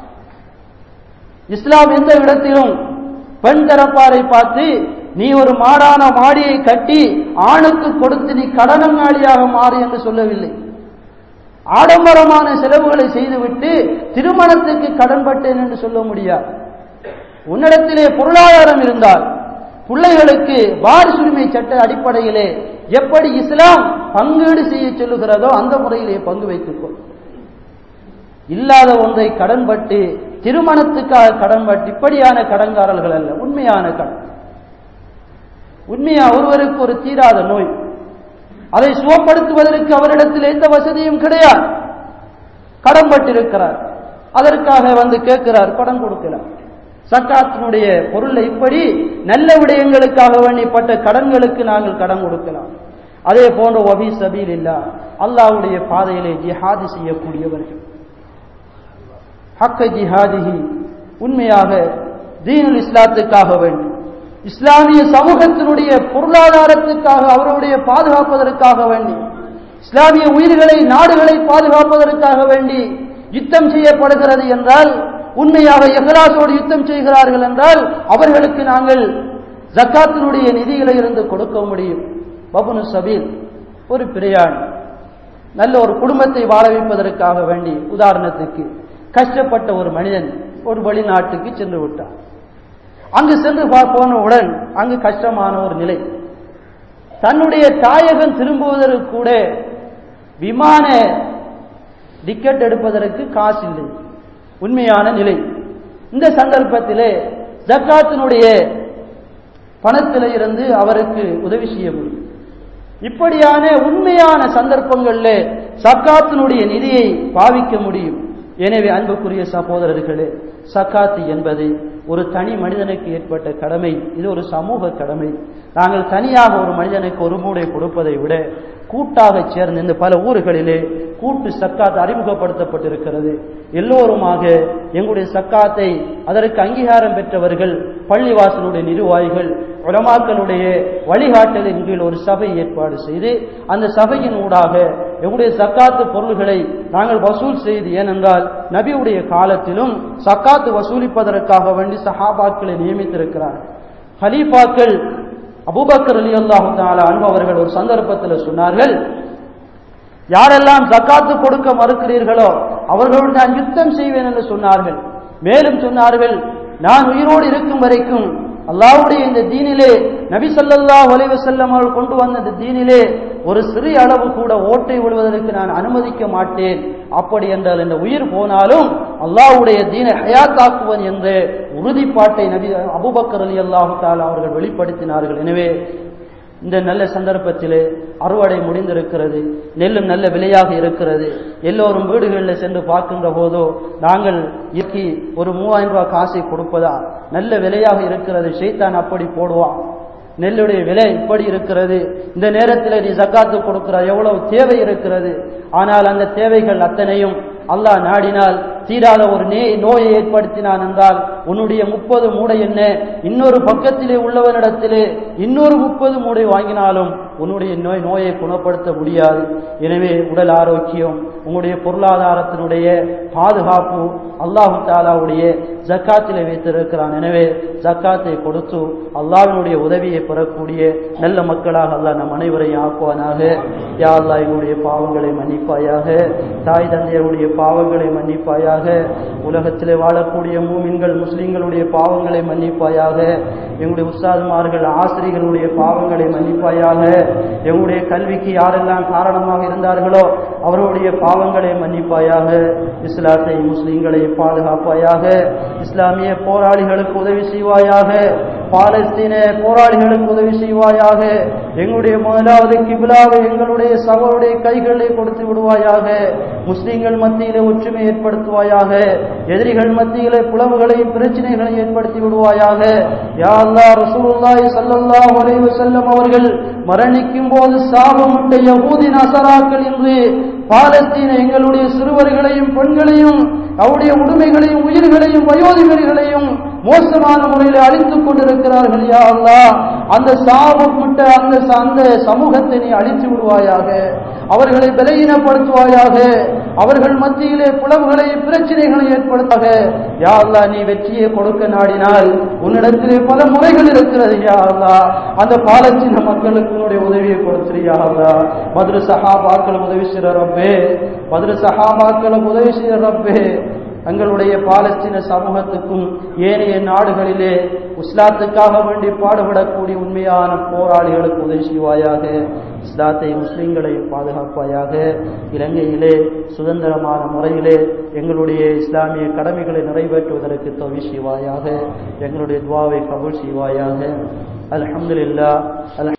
இஸ்லாம் எந்த இடத்திலும் பெண் தரப்பாரை பார்த்து நீ ஒரு மாடான மாடியை கட்டி ஆணுக்கு கொடுத்து நீ கடனாளியாக மாறு என்று சொல்லவில்லை. ஆடம்பரமான செலவுகளை செய்துவிட்டு திருமணத்துக்கு கடன்பட்டேன் என்று சொல்ல முடியாது. உன்னிடத்திலே பொருளாதாரம் இருந்தால் பிள்ளைகளுக்கு வாரிசு உரிமை சட்ட அடிப்படையிலே எப்படி இஸ்லாம் பங்கீடு செய்ய சொல்லுகிறதோ அந்த முறையிலே பங்கு வைத்துக்கொள். இல்லாத ஒன்றை கடன்பட்டு திருமணத்துக்காக கடன்பட்டு இப்படியான கடன்காரர்கள் அல்ல, உண்மையான கடன். உண்மையா ஒருவருக்கு ஒரு தீராத நோய், அதை சுகப்படுத்துவதற்கு அவரிடத்தில் எந்த வசதியும் கிடையாது, கடன்பட்டிருக்கிறார். அதற்காக வந்து கேட்கிறார், கடன் கொடுக்கிறார். சக்காத்தினுடைய பொருளை இப்படி நல்ல விடயங்களுக்காக வேண்டிப்பட்ட கடன்களுக்கு நாங்கள் கடன் கொடுக்கலாம். அதே போன்ற வபி சபீலில்லா, அல்லாஹ்வுடைய பாதையிலே ஜிஹாது செய்யக்கூடியவர்கள். ஹக்க ஜிஹாதிஹி, உண்மையாக தீனுல் இஸ்லாத்துக்காக வேண்டி இஸ்லாமிய சமூகத்தினுடைய பொருளாதாரத்துக்காக அவருடைய பாதுகாப்பதற்காக வேண்டி, இஸ்லாமிய உயிர்களை நாடுகளை பாதுகாப்பதற்காக வேண்டி யுத்தம் செய்யப்படுகிறது என்றால், உண்மையாக இஹ்லாஸோடு யுத்தம் செய்கிறார்கள் என்றால் அவர்களுக்கு நாங்கள் ஜக்காத்தினுடைய நிதிகளை இருந்து கொடுக்க முடியும். பபுனு சபீல் ஒரு பிரயாணி, நல்ல ஒரு குடும்பத்தை வாழ வைப்பதற்காக வேண்டி, உதாரணத்துக்கு கஷ்டப்பட்ட ஒரு மனிதன் ஒரு வெளிநாட்டுக்கு சென்று விட்டார். அங்கு சென்று போனவுடன் அங்கு கஷ்டமான ஒரு நிலை. தன்னுடைய தாயகம் திரும்புவதற்கு கூட விமான டிக்கெட் எடுப்பதற்கு காசு இல்லை, உண்மையான நிலை. இந்த சந்தர்ப்பத்திலே ஜக்காத்தினுடைய பணத்திலே இருந்து அவருக்கு உதவி செய்ய முடியும். இப்படியான உண்மையான சந்தர்ப்பங்களிலே ஜக்காத்தினுடைய நிதியை பாவிக்க முடியும். எனவே அன்புக்குரிய சகோதரர்களே, ஜக்காத் என்பது ஒரு தனி மனிதனுக்கு ஏற்பட்ட கடமை. இது ஒரு சமூக கடமை. நாங்கள் தனியாக ஒரு மனிதனுக்கு ஒரு மூடை கொடுப்பதை விட கூட்டாக சேர்ந்து இந்த பல ஊர்களிலே கூட்டு சக்காத் அறிமுகப்படுத்தப்பட்டிருக்கிறது. எல்லோருமாக எங்களுடைய சக்காத்தை அதற்கு அங்கீகாரம் பெற்றவர்கள், பள்ளிவாசலுடைய நிர்வாகிகள், உலமாக்களுடைய வழிகாட்டலின் கீழ் ஒரு சபை ஏற்பாடு செய்து அந்த சபையின் ஊடாக எங்களுடைய சக்காத்து பொருள்களை நாங்கள் வசூல் செய்து, ஏனென்றால் நபியுடைய காலத்திலும் சக்காத்து வசூலிப்பதற்காக வேண்டி சஹாபாக்களை நியமித்திருக்கிறார். ஹலீஃபாக்கள் அபூபக்கர் ரலியல்லாஹு தஆலா அன்ஹு அவர்கள் ஒரு சந்தர்ப்பத்தில் சொன்னார்கள், யாரெல்லாம் ஜக்காத்து கொடுக்க மறுக்கிறீர்களோ அவர்களோடு நான் யுத்தம் செய்வேன் என்று சொன்னார்கள். மேலும் சொன்னார்கள், நான் உயிரோடு இருக்கும் வரைக்கும் அல்லாஹ்வுடைய இந்த தீனிலே, நபி ஸல்லல்லாஹு அலைஹி வஸல்லம் அவர்கள் கொண்டு வந்த இந்த தீனிலே ஒரு சிறிய அளவு கூட ஓட்டை விழுவதற்கு நான் அனுமதிக்க மாட்டேன். அப்படி என்றால் இந்த உயிர் போனாலும் அல்லாஹ்வுடைய தீனை ஹயாத்தாக்குவன் என்ற உறுதிப்பாட்டை நபி அபூபக்கர் ரலியல்லாஹு தஆலா அவர்கள் வெளிப்படுத்தினார்கள். எனவே இந்த நல்ல சந்தர்ப்பத்திலே அறுவடை முடிந்திருக்கிறது, நெல்லும் நல்ல விலையாக இருக்கிறது. எல்லோரும் வீடுகளில் சென்று பார்க்கின்ற போதோ நாங்கள் இயக்கி ஒரு மூவாயிரம் ரூபாய் காசை கொடுப்பதா, நல்ல விலையாக இருக்கிறது, ஷைத்தான் அப்படி போடுவான், நெல்லுடைய விலை இப்படி இருக்கிறது, இந்த நேரத்தில் நீ ஜக்காத்து கொடுக்கிறாய், எவ்வளவு தேவை இருக்கிறது. ஆனால் அந்த தேவைகள் அத்தனையும் அல்லாஹ் நாடினால் தீராத ஒரு நோயை ஏற்படுத்தினான் என்றால் உன்னுடைய முப்பது மூடை என்ன, இன்னொரு பக்கத்திலே உள்ளவனிடத்திலே இன்னொரு முப்பது மூடை வாங்கினாலும் உன்னுடைய நோய் நோயை குணப்படுத்த முடியாது. எனவே உடல் ஆரோக்கியம், உங்களுடைய பொருளாதாரத்தினுடைய பாதுகாப்பு அல்லாஹு தாலாவுடைய ஜக்காத்திலே வைத்திருக்கிறான். எனவே ஜக்காத்தை கொடுத்து அல்லாஹ்வினுடைய உதவியை பெறக்கூடிய நல்ல மக்களாக அல்லாஹ் நம் அனைவரையும் ஆக்குவானாக. யா அல்லாஹ் எங்களுடைய பாவங்களை மன்னிப்பாயாக, தாய் தந்தையருடைய பாவங்களை மன்னிப்பாயாக, உலகத்திலே வாழக்கூடிய மூமின்கள் முஸ்லிம்களுடைய பாவங்களை மன்னிப்பாயாக, எங்களுடைய உஸ்தாதுமார்கள் ஆசிரியர்களுடைய பாவங்களை மன்னிப்பாயாக, எங்களுடைய கல்விக்கு யாரெல்லாம் காரணமாக இருந்தார்களோ அவர்களுடைய பாவங்களை மன்னிப்பாயாக, இஸ்லாத்தை முஸ்லிம்களை பாதுகாப்பாயாக, இஸ்லாமிய போராளிகளுக்கு உதவி செய்வாயாக, பாலஸ்தீன போராளிகளுக்கு உதவி செய்வாயாக, எங்களுடைய முதலாவது கிபிலாவை எங்களுடைய சகோதரருடைய கைகளை கொடுத்து விடுவாயாக, முஸ்லிம்கள் மத்தியிலே ஒற்றுமை ஏற்படுத்துவாயாக, எதிரிகள் மத்தியிலே பிளவுகளையும் பிரச்சனைகளையும் ஏற்படுத்தி விடுவாயாக. யா அல்லாஹ், ரசூலுல்லாஹி ஸல்லல்லாஹு அலைஹி வஸல்லம் அவர்கள் மரணிக்கும் போது சாபமிட்ட யஹூதி நஸராக்கள் இன்று பாலஸ்தீன எங்களுடைய சிறுவர்களையும் பெண்களையும் அவருடைய உடைமைகளையும் உயிர்களையும் வயோதிபர்களையும் மோசமான முறையில் அழித்துக் கொண்டிருக்கிறார்கள். யா அல்லாஹ், அந்த சாபமிட்ட அந்த அந்த சமூகத்தை நீ அழித்து விடுவாயாக, அவர்களை பலகீனப்படுத்துவாயாக, அவர்கள் மத்தியிலே பிளவுகளை பிரச்சனைகளை ஏற்படுத்தாக. யா அல்லாஹ், நீ வெற்றியை கொடுக்க நாடினால் உன்னிடத்திலே பல முறைகள் இருக்கிறது. யா அல்லாஹ், அந்த பாலஸ்தீன மக்களுக்கு உன்னுடைய உதவியை கொடுத்துரு. யா அல்லாஹ், பத்ரு சஹாபாக்களும் உதவி செய்ற ரப்பே, பத்ரு சஹாபாக்களும் உதவி செய்ற ரப்பே, தங்களுடைய பாலஸ்தீன சமூகத்துக்கும் ஏனைய நாடுகளிலே இஸ்லாத்துக்காக வேண்டி பாடுபடக்கூடிய உண்மையான போராளிகளுக்கு உதவி செய்வாயாக, இஸ்லாத்தை முஸ்லிம்களை பாதுகாப்பாயாக. இலங்கையிலே சுதந்திரமான முறையிலே எங்களுடைய இஸ்லாமிய கடமைகளை நிறைவேற்றுவதற்கு தௌஃபீக் செய்வாயாக, எங்களுடைய துஆவை கபூல் செய்வாயாக. அல்ஹம்துலில்லாஹ்.